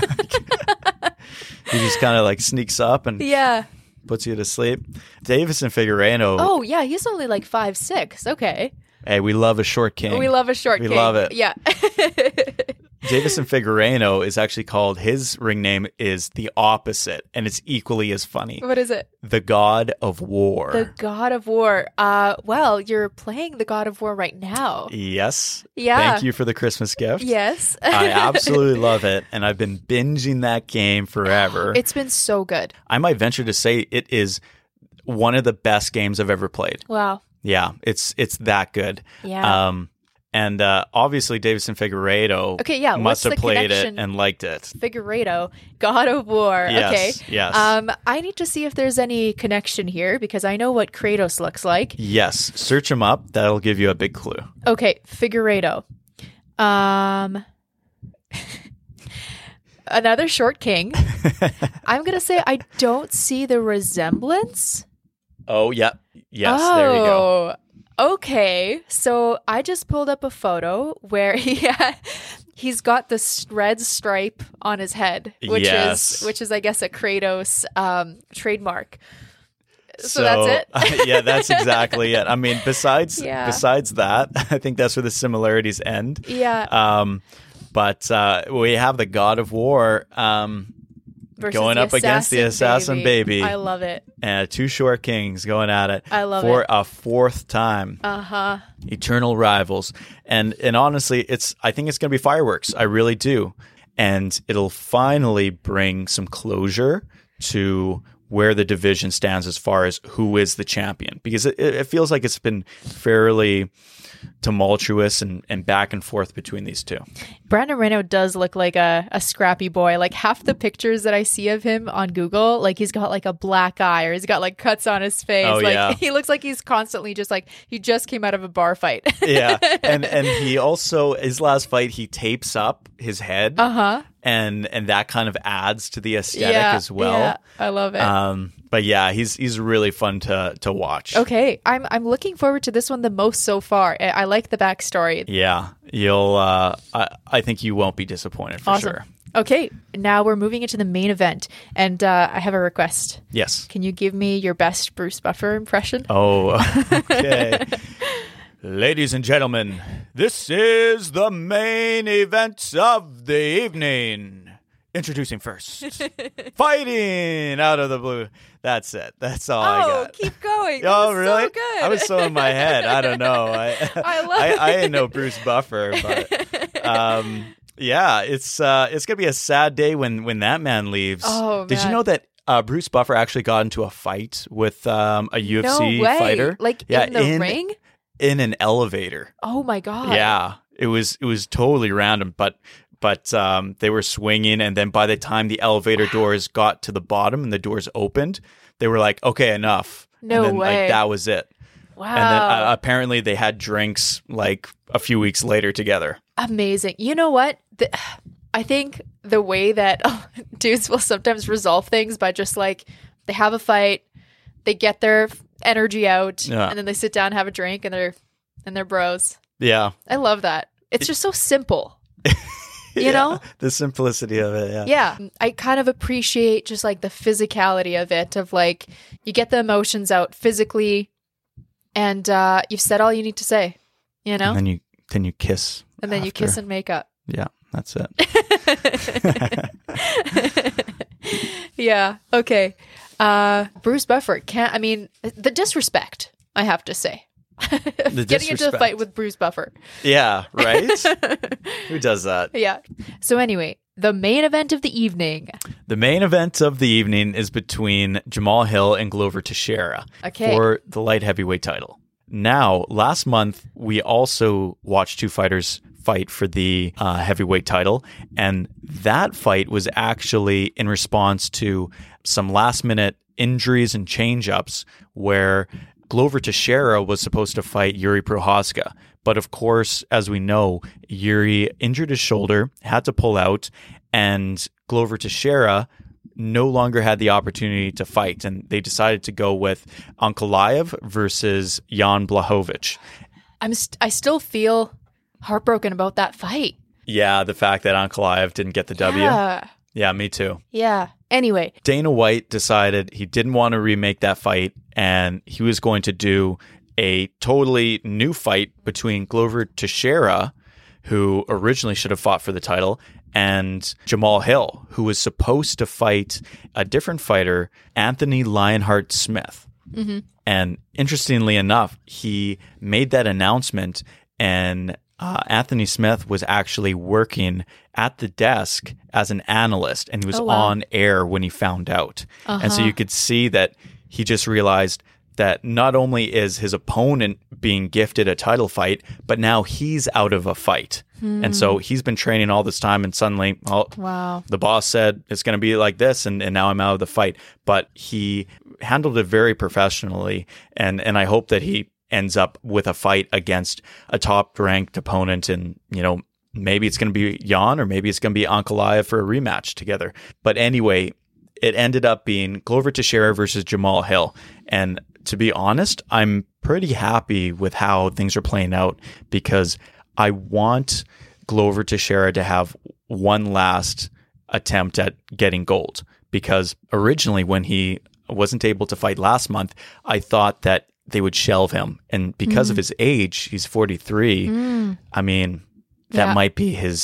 B: just kind of like sneaks up and
A: yeah.
B: puts you to sleep. Davison Figueiredo.
A: Oh, yeah. He's only like five six. Okay.
B: Hey, we love a short king.
A: We love a short
B: we
A: king.
B: We love it.
A: Yeah.
B: Davison Figueiredo is actually called, his ring name is the opposite, and it's equally as funny.
A: What is it?
B: The God of War.
A: The God of War. Uh, well, you're playing the God of War right now.
B: Yes.
A: Yeah.
B: Thank you for the Christmas gift.
A: Yes.
B: I absolutely love it, and I've been binging that game forever.
A: It's been so good.
B: I might venture to say it is one of the best games I've ever played.
A: Wow.
B: Yeah, it's it's that good.
A: Yeah.
B: Um, and uh, obviously Davison Figueiredo
A: okay, yeah.
B: must
A: What's
B: have played
A: connection?
B: it and liked it.
A: Figueiredo, God of War.
B: Yes,
A: okay.
B: Yes.
A: Um, I need to see if there's any connection here because I know what Kratos looks like.
B: Yes. Search him up. That'll give you a big clue.
A: Okay, Figueiredo. Um, another short king. I'm gonna say I don't see the resemblance.
B: Oh, yeah. Yes,
A: oh,
B: there you go.
A: Okay. So I just pulled up a photo where he had, he's got this red stripe on his head, which
B: yes.
A: is which is I guess a Kratos um, trademark. So,
B: so
A: that's it.
B: uh, yeah, that's exactly it. I mean, besides
A: yeah.
B: besides that, I think that's where the similarities end.
A: Yeah.
B: Um, but uh, we have the God of War. Um,
A: versus
B: going
A: the
B: up against the Assassin Baby.
A: I love it.
B: And two short kings going at it
A: I love
B: for
A: it.
B: a fourth time.
A: Uh-huh.
B: Eternal rivals. And and honestly, it's I think it's going to be fireworks. I really do. And it'll finally bring some closure to where the division stands as far as who is the champion. Because it, it feels like it's been fairly tumultuous and, and back and forth between these two.
A: Brandon Moreno does look like a, a scrappy boy. Like half the pictures that I see of him on Google, like he's got like a black eye or he's got like cuts on his face.
B: Oh,
A: like
B: yeah.
A: he looks like he's constantly just like he just came out of a bar fight.
B: Yeah. And and he also, his last fight, he tapes up his head.
A: Uh-huh.
B: And and that kind of adds to the aesthetic
A: Yeah,
B: as well.
A: yeah, I love it.
B: Um, but yeah, he's he's really fun to to watch.
A: Okay, I'm I'm looking forward to this one the most so far. I, I like the backstory.
B: Yeah, you'll. Uh, I I think you won't be disappointed for
A: Awesome.
B: sure.
A: Okay, now we're moving into the main event, and uh, I have a request.
B: Yes.
A: Can you give me your best Bruce Buffer impression?
B: Oh, okay. Ladies and gentlemen, this is the main event of the evening. Introducing first, fighting out of the blue. That's it. That's all I
A: Oh,
B: got.
A: keep going. That
B: Oh,
A: was
B: really?
A: So good.
B: I was so in my head. I don't know. I
A: I love
B: I,
A: it.
B: I didn't know Bruce Buffer, but um, yeah, it's uh, it's gonna be a sad day when when that man leaves.
A: Oh,
B: Did you
A: man.
B: know that uh, Bruce Buffer actually got into a fight with um, a U F C
A: no way.
B: fighter?
A: Like
B: Yeah,
A: in the
B: in-
A: ring?
B: in an elevator.
A: Oh my god.
B: Yeah, it was it was totally random, but but um, they were swinging, and then by the time the elevator doors got to the bottom and the doors opened, they were like, "Okay, enough."
A: No
B: and then,
A: way.
B: Like that was it.
A: Wow.
B: And then uh, apparently they had drinks like a few weeks later together.
A: Amazing. You know what? The, I think the way that oh, dudes will sometimes resolve things by just like they have a fight, they get their energy out,
B: Yeah.
A: and then they sit down, have a drink, and they're and they're bros.
B: Yeah,
A: I love that. It's just so simple. You
B: Yeah,
A: know?
B: the simplicity of it. Yeah,
A: Yeah. I kind of appreciate just like the physicality of it, of like you get the emotions out physically and uh, you've said all you need to say, you know?
B: And then you then you kiss,
A: And then you
B: after.
A: kiss and make up.
B: Yeah, that's it.
A: Yeah. Okay. Uh, Bruce Buffer can't, I mean, the disrespect, I have to say.
B: The
A: Getting into a
B: disrespect.
A: fight with Bruce Buffer.
B: Yeah, right. Who does that?
A: Yeah. So anyway, the main event of the evening.
B: The main event of the evening is between Jamal Hill and Glover Teixeira
A: Okay.
B: for the light heavyweight title. Now, last month, we also watched two fighters fight for the uh, heavyweight title, and that fight was actually in response to some last-minute injuries and change-ups where Glover Teixeira was supposed to fight Yuri Prochazka. But of course, as we know, Yuri injured his shoulder, had to pull out, and Glover Teixeira no longer had the opportunity to fight. And they decided to go with Ankalaev versus Jan Blachowicz.
A: I'm st- I still feel heartbroken about that fight.
B: Yeah, the fact that Ankalaev didn't get the W.
A: Yeah.
B: Yeah, me too.
A: Yeah. Anyway,
B: Dana White decided he didn't want to remake that fight, and he was going to do a totally new fight between Glover Teixeira, who originally should have fought for the title, and Jamal Hill, who was supposed to fight a different fighter, Anthony Lionheart Smith.
A: Mm-hmm.
B: And interestingly enough, he made that announcement, and uh, Anthony Smith was actually working at the desk as an analyst, and he was
A: Oh, wow.
B: on air when he found out. And so
A: Uh-huh.
B: you could see that he just realized that not only is his opponent being gifted a title fight, but now he's out of a fight. And so he's been training all this time, and suddenly, well,
A: wow.
B: the boss said it's going to be like this, and, and now I'm out of the fight. But he handled it very professionally, and, and I hope that he ends up with a fight against a top-ranked opponent, and, you know, maybe it's going to be Jan, or maybe it's going to be Ankalaev for a rematch together. But anyway, it ended up being Glover Teixeira versus Jamal Hill. And to be honest, I'm pretty happy with how things are playing out, because I want Glover Teixeira to have one last attempt at getting gold. Because originally, when he wasn't able to fight last month, I thought that they would shelve him. And because
A: Mm.
B: of his age, he's forty-three.
A: Mm.
B: I mean, that
A: Yeah.
B: might be his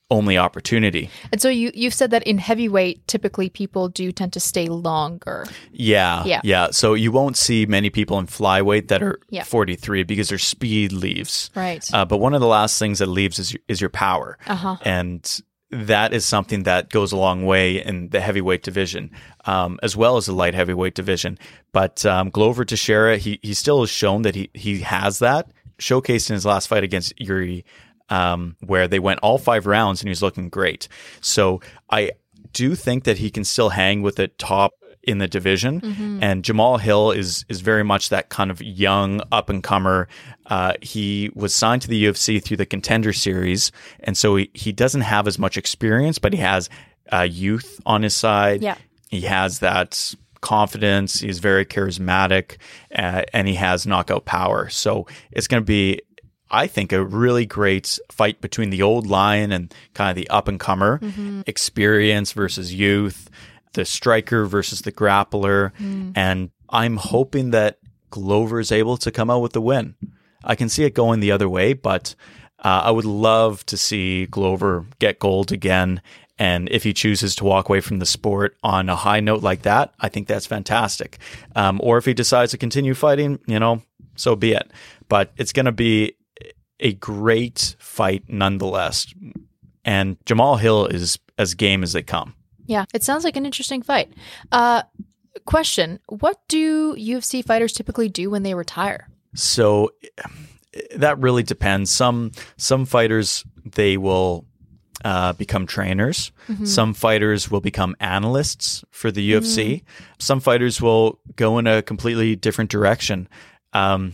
B: only opportunity.
A: And so you, you've said that in heavyweight, typically people do tend to stay longer.
B: Yeah,
A: Yeah.
B: yeah. So you won't see many people in flyweight that are
A: Yeah.
B: forty-three because their speed leaves.
A: Right.
B: Uh, but one of the last things that leaves is, is your power.
A: Uh-huh.
B: And that is something that goes a long way in the heavyweight division, um, as well as the light heavyweight division. But um, Glover Teixeira, he he still has shown that he he has that, showcased in his last fight against Yuri, um, where they went all five rounds and he was looking great. So I do think that he can still hang with the top in the division.
A: Mm-hmm.
B: And Jamal Hill is is very much that kind of young up and comer. Uh, he was signed to the U F C through the Contender Series, and so he, he doesn't have as much experience, but he has uh, youth on his side.
A: Yeah.
B: He has that confidence. He's very charismatic, uh, and he has knockout power. So it's going to be, I think, a really great fight between the old lion and kind of the up and comer,
A: Mm-hmm.
B: experience versus youth, the striker versus the grappler.
A: Mm.
B: And I'm hoping that Glover is able to come out with the win. I can see it going the other way, but uh, I would love to see Glover get gold again. And if he chooses to walk away from the sport on a high note like that, I think that's fantastic. Um, or if he decides to continue fighting, you know, so be it. But it's going to be a great fight nonetheless. And Jamal Hill is as game as they come.
A: Yeah, it sounds like an interesting fight. Uh, question, what do U F C fighters typically do when they retire?
B: So that really depends. Some some fighters, they will uh, become trainers.
A: Mm-hmm.
B: Some fighters will become analysts for the U F C. Mm-hmm. Some fighters will go in a completely different direction. Um,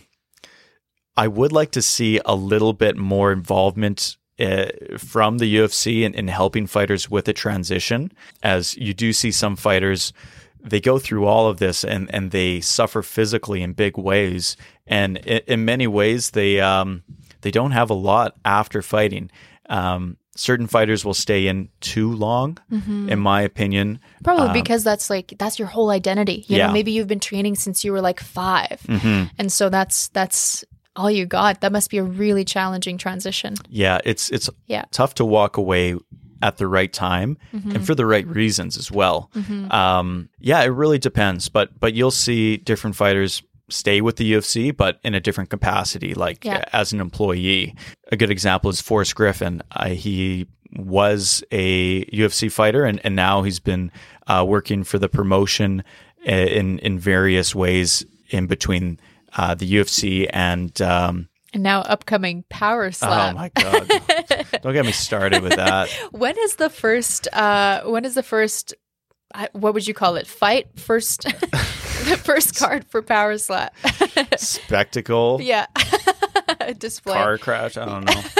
B: I would like to see a little bit more involvement uh, from the U F C in, in helping fighters with a transition, as you do see some fighters, they go through all of this and, and they suffer physically in big ways. And in, in many ways, they um, they don't have a lot after fighting. Um, certain fighters will stay in too long, mm-hmm. in my opinion.
A: Probably
B: um,
A: because that's like, that's your whole identity. You
B: yeah.
A: know, maybe you've been training since you were like five.
B: Mm-hmm.
A: And so that's, that's all you got. That must be a really challenging transition.
B: Yeah, it's, it's
A: Yeah.
B: tough to walk away at the right time
A: Mm-hmm.
B: and for the right reasons as well.
A: Mm-hmm.
B: Um, yeah, it really depends, but but you'll see different fighters stay with the U F C, but in a different capacity, like
A: Yeah.
B: uh, as an employee. A good example is Forrest Griffin. Uh, he was a U F C fighter, and, and now he's been uh, working for the promotion in in various ways in between uh, the U F C and um,
A: And now upcoming Power Slap.
B: oh my god! Don't get me started with that.
A: When is the first, uh, when is the first, I- what would you call it? Fight? First, the first card for Power Slap.
B: Spectacle.
A: Yeah. Display.
B: Car crash. I don't know.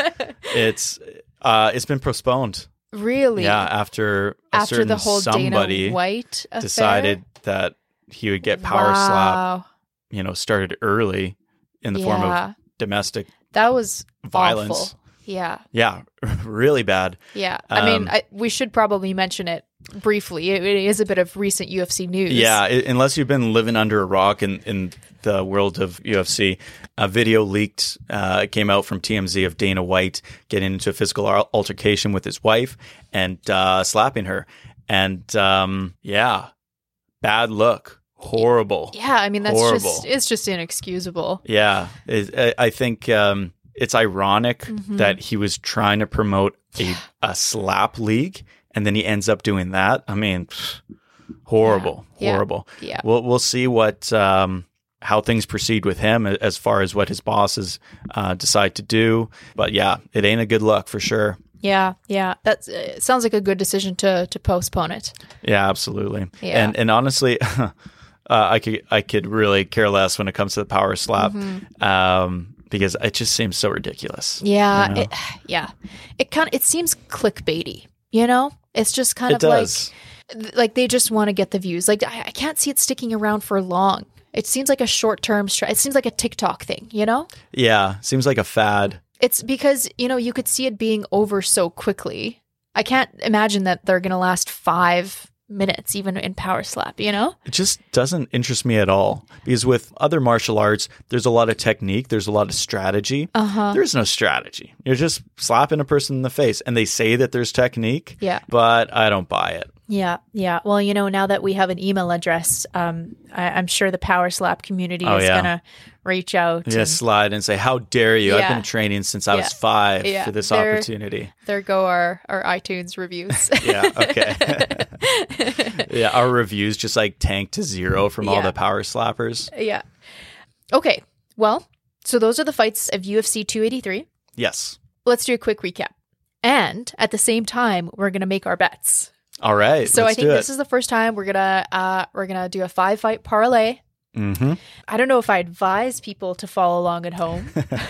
B: it's uh, it's been postponed.
A: Really?
B: Yeah, after a
A: After
B: certain
A: the whole
B: somebody
A: Dana White affair?
B: decided that he would get Power Slap,
A: Wow.
B: you know, started early in the form
A: Yeah.
B: of domestic
A: That was
B: violence.
A: awful. Yeah.
B: Yeah, really bad.
A: Yeah. I mean,
B: Um,
A: I, we should probably mention it briefly. It, it is a bit of recent U F C news.
B: Yeah, i unless you've been living under a rock in, in the world of U F C, a video leaked, uh, came out from T M Z of Dana White getting into a physical al- altercation with his wife and uh, slapping her. And um, yeah, bad look. Horrible.
A: Yeah. I mean, that's
B: Horrible.
A: just, it's just inexcusable.
B: Yeah, it, I, I think um, it's ironic
A: Mm-hmm.
B: that he was trying to promote a, a slap league, and then he ends up doing that. I mean, pff, horrible,
A: Yeah.
B: horrible.
A: Yeah.
B: We'll we'll see what um, how things proceed with him as far as what his bosses uh, decide to do. But yeah, it ain't a good look for sure.
A: Yeah. Yeah. That uh, sounds like a good decision to, to postpone it.
B: Yeah, absolutely.
A: Yeah.
B: And and honestly. Uh, I could I could really care less when it comes to the power slap,
A: Mm-hmm.
B: um, because it just seems so ridiculous.
A: Yeah.
B: You know?
A: It, yeah. It kind of, it seems clickbaity, you know? It's just kind
B: It
A: of
B: does.
A: like, like they just want to get the views. Like, I, I can't see it sticking around for long. It seems like a short-term, stra- it seems like a TikTok thing, you know?
B: Yeah, seems like a fad.
A: It's because, you know, you could see it being over so quickly. I can't imagine that they're going to last five minutes, even in Power Slap, you know?
B: It just doesn't interest me at all because with other martial arts, there's a lot of technique, there's a lot of strategy.
A: Uh-huh.
B: There's no strategy. You're just slapping a person in the face, and they say that there's technique,
A: Yeah.
B: but I don't buy it.
A: Yeah, yeah. Well, you know, now that we have an email address, um, I, I'm sure the Power Slap community
B: Oh,
A: is
B: yeah.
A: going to reach out.
B: You
A: and
B: just slide and say, how dare you? I've
A: Yeah.
B: been training since I
A: Yeah.
B: was five
A: Yeah.
B: for this
A: There-
B: opportunity.
A: there go our, our iTunes reviews.
B: Yeah, okay. Yeah, our reviews just like tanked to zero from all
A: Yeah.
B: the power slappers.
A: Yeah. Okay. Well, so those are the fights of U F C two eighty-three.
B: Yes.
A: Let's do a quick recap. And at the same time, we're going to make our bets.
B: All right.
A: So
B: let's
A: I think
B: do
A: this
B: it.
A: is the first time we're going to uh we're going to do a five fight parlay.
B: Mm-hmm.
A: I don't know if I advise people to follow along at home.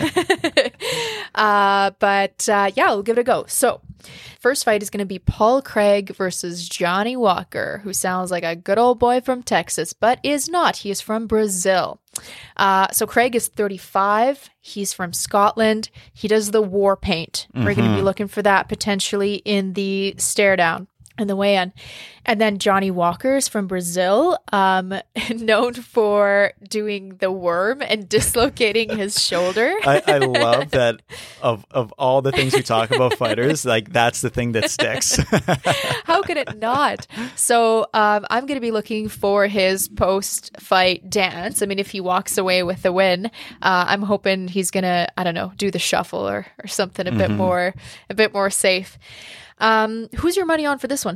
A: uh, but uh, yeah, we'll give it a go. So, first fight is going to be Paul Craig versus Johnny Walker, who sounds like a good old boy from Texas, but is not. He is from Brazil. Uh, so, Craig is thirty-five. He's from Scotland. He does the war paint. We're going to be looking for that potentially in the stare down. And the weigh-in. And then Johnny Walker's from Brazil, um, known for doing the worm and dislocating his shoulder.
B: I, I love that of of all the things we talk about fighters, like that's the thing that sticks.
A: How could it not? So um, I'm going to be looking for his post-fight dance. I mean, if he walks away with the win, uh, I'm hoping he's going to, I don't know, do the shuffle or, or something a bit more, a bit more safe. Um, who's your money on for this one?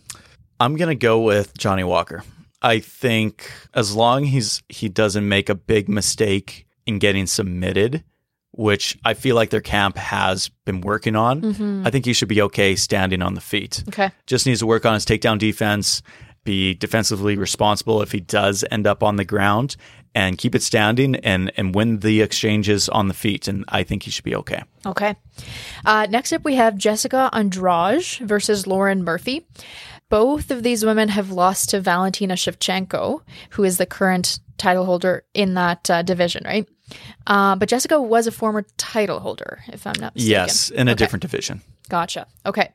B: I'm going to go with Johnny Walker. I think as long as he doesn't make a big mistake in getting submitted, which I feel like their camp has been working on,
A: Mm-hmm.
B: I think he should be okay standing on the feet.
A: Okay.
B: Just needs to work on his takedown defense, be defensively responsible if he does end up on the ground, and keep it standing and, and win the exchanges on the feet. And I think he should be okay.
A: Okay. Uh, next up, we have Jessica Andrade versus Lauren Murphy. Both of these women have lost to Valentina Shevchenko, who is the current title holder in that uh, division, right? Uh, but Jessica was a former title holder, if I'm not mistaken.
B: Yes, in a
A: Okay.
B: different division.
A: Gotcha. Okay.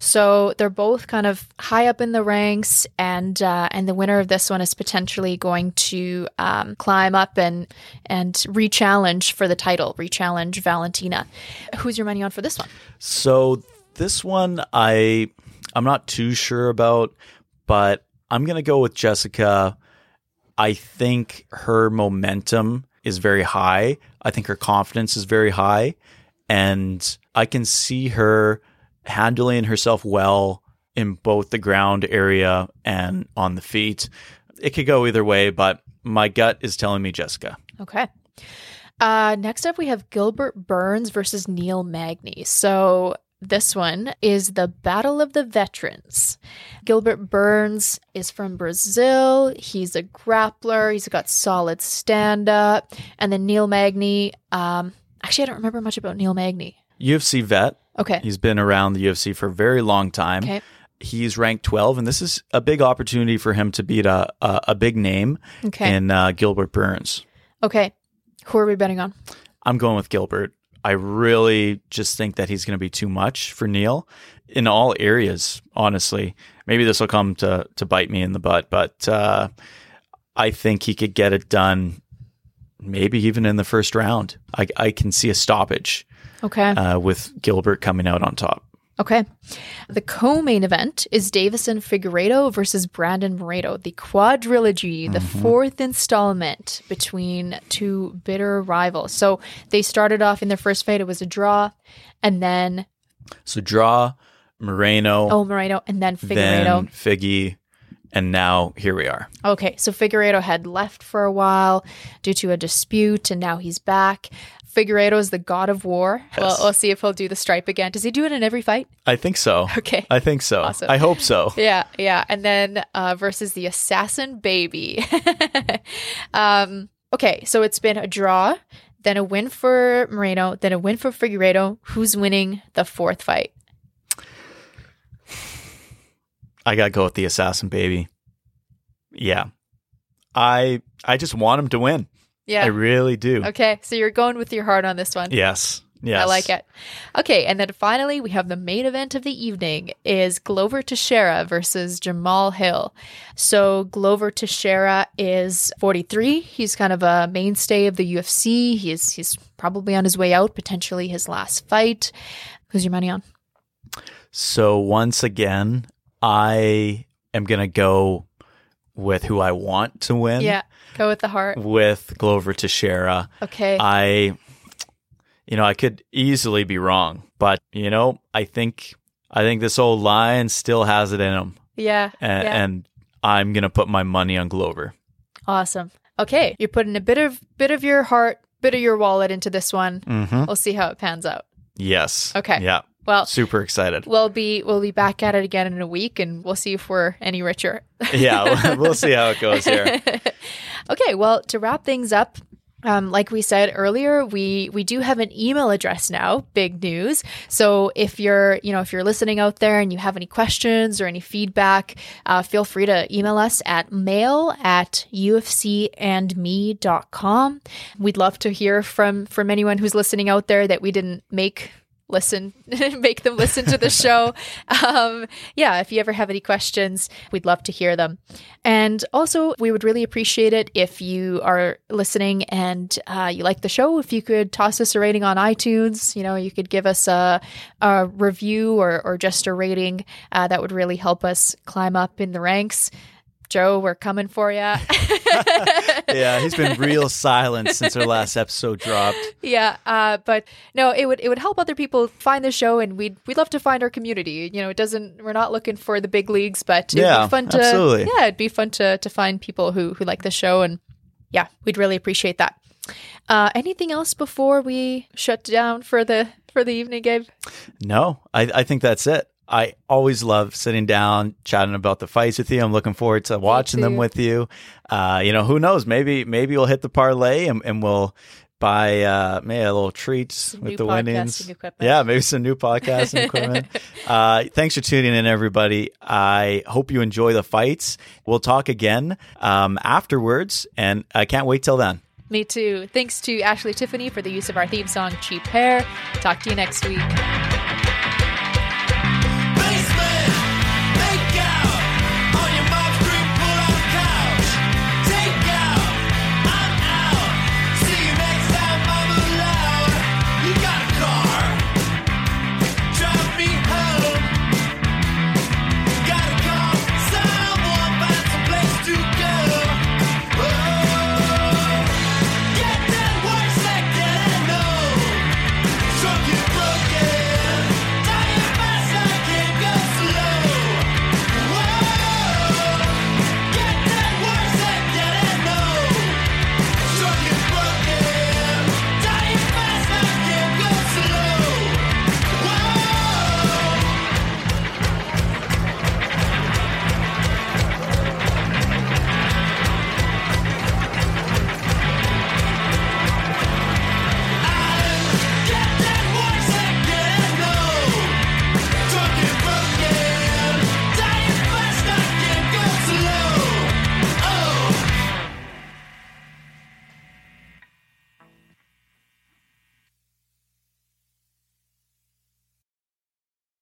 A: So they're both kind of high up in the ranks, and uh, and the winner of this one is potentially going to um, climb up and and re-challenge for the title, re-challenge Valentina. Who's your money on for this one?
B: So this one, I I'm not too sure about, but I'm gonna go with Jessica. I think her momentum is very high. I think her confidence is very high, and I can see her handling herself well in both the ground area and on the feet. It could go either way, but my gut is telling me Jessica.
A: Okay. Uh, next up, we have Gilbert Burns versus Neil Magny. So this one is the Battle of the Veterans. Gilbert Burns is from Brazil. He's a grappler. He's got solid stand-up. And then Neil Magny, um, actually, I don't remember much about Neil Magny.
B: U F C vet.
A: Okay.
B: He's been around the U F C for a very long time.
A: Okay.
B: He's ranked twelve, and this is a big opportunity for him to beat a a, a big name
A: Okay.
B: in uh, Gilbert Burns.
A: Okay. Who are we betting on?
B: I'm going with Gilbert. I really just think that he's going to be too much for Neil in all areas, honestly. Maybe this will come to, to bite me in the butt, but uh, I think he could get it done maybe even in the first round. I, I can see a stoppage
A: Okay.
B: uh, with Gilbert coming out on top.
A: Okay. The co-main event is Davison Figueiredo versus Brandon Moreno, the quadrilogy, the
B: Mm-hmm.
A: fourth installment between two bitter rivals. So they started off in their first fight, it was a draw, and then,
B: So draw, Moreno,
A: oh, Moreno, and then
B: then
A: Figueiredo.
B: Figgy, and now here we are.
A: Okay, so Figueiredo had left for a while due to a dispute, and now he's back. Figueiredo is the god of war.
B: Yes.
A: Well, we'll see if he'll do the stripe again. Does he do it in every fight?
B: I think so.
A: Okay.
B: I think so.
A: Awesome.
B: I hope so.
A: Yeah, yeah. And then uh, versus the assassin baby. um, okay, so it's been a draw, then a win for Moreno, then a win for Figueiredo. Who's winning the fourth fight?
B: I gotta go with the assassin baby. Yeah. I I just want him to win.
A: Yeah.
B: I really do.
A: Okay, so you're going with your heart on this one.
B: Yes. Yes.
A: I like it. Okay, and then finally, we have the main event of the evening is Glover Teixeira versus Jamal Hill. So Glover Teixeira is forty-three. He's kind of a mainstay of the U F C. He's he's probably on his way out, potentially his last fight. Who's your money on?
B: So once again, I am going to go with who I want to win.
A: Yeah, go with the heart.
B: With Glover Teixeira.
A: Okay.
B: I, you know, I could easily be wrong, but you know, I think I think this old lion still has it in him.
A: Yeah.
B: And,
A: yeah.
B: and I'm gonna put my money on Glover.
A: Awesome. Okay, you're putting a bit of bit of your heart, bit of your wallet into this one.
B: Mm-hmm.
A: We'll see how it pans out.
B: Yes.
A: Okay.
B: Yeah.
A: Well,
B: super excited.
A: We'll be we'll be back at it again in a week, and we'll see if we're any richer.
B: Yeah, we'll see how it goes here.
A: Okay, well, to wrap things up, um, like we said earlier, we we do have an email address now. Big news! So if you're you know if you're listening out there and you have any questions or any feedback, uh, feel free to email us at mail at u f c and me dot com. We'd love to hear from from anyone who's listening out there that we didn't make. Listen, make them listen to the show. Um, yeah, if you ever have any questions, we'd love to hear them. And also, we would really appreciate it if you are listening and uh, you like the show, if you could toss us a rating on iTunes. You know, you could give us a, a review or, or just a rating. Uh, that would really help us climb up in the ranks. Joe, we're coming for you.
B: Yeah, he's been real silent since our last episode dropped.
A: Yeah, uh, but no, it would it would help other people find the show, and we'd we'd love to find our community. You know, it doesn't. We're not looking for the big leagues, but it'd
B: yeah,
A: be fun to
B: absolutely.
A: yeah, it'd be fun to to find people who who like the show, and yeah, we'd really appreciate that. Uh, anything else before we shut down for the for the evening, Gabe?
B: No, I, I think that's it. I always love sitting down, chatting about the fights with you. I'm looking forward to watching them with you. Uh, you know, who knows? Maybe maybe we'll hit the parlay and, and we'll buy uh, maybe a little treats some with the winnings. Yeah, maybe some new podcasting equipment. Uh, thanks for tuning in, everybody. I hope you enjoy the fights. We'll talk again um, afterwards, and I can't wait till then.
A: Me too. Thanks to Ashley Tiffany for the use of our theme song, Cheap Hair. Talk to you next week.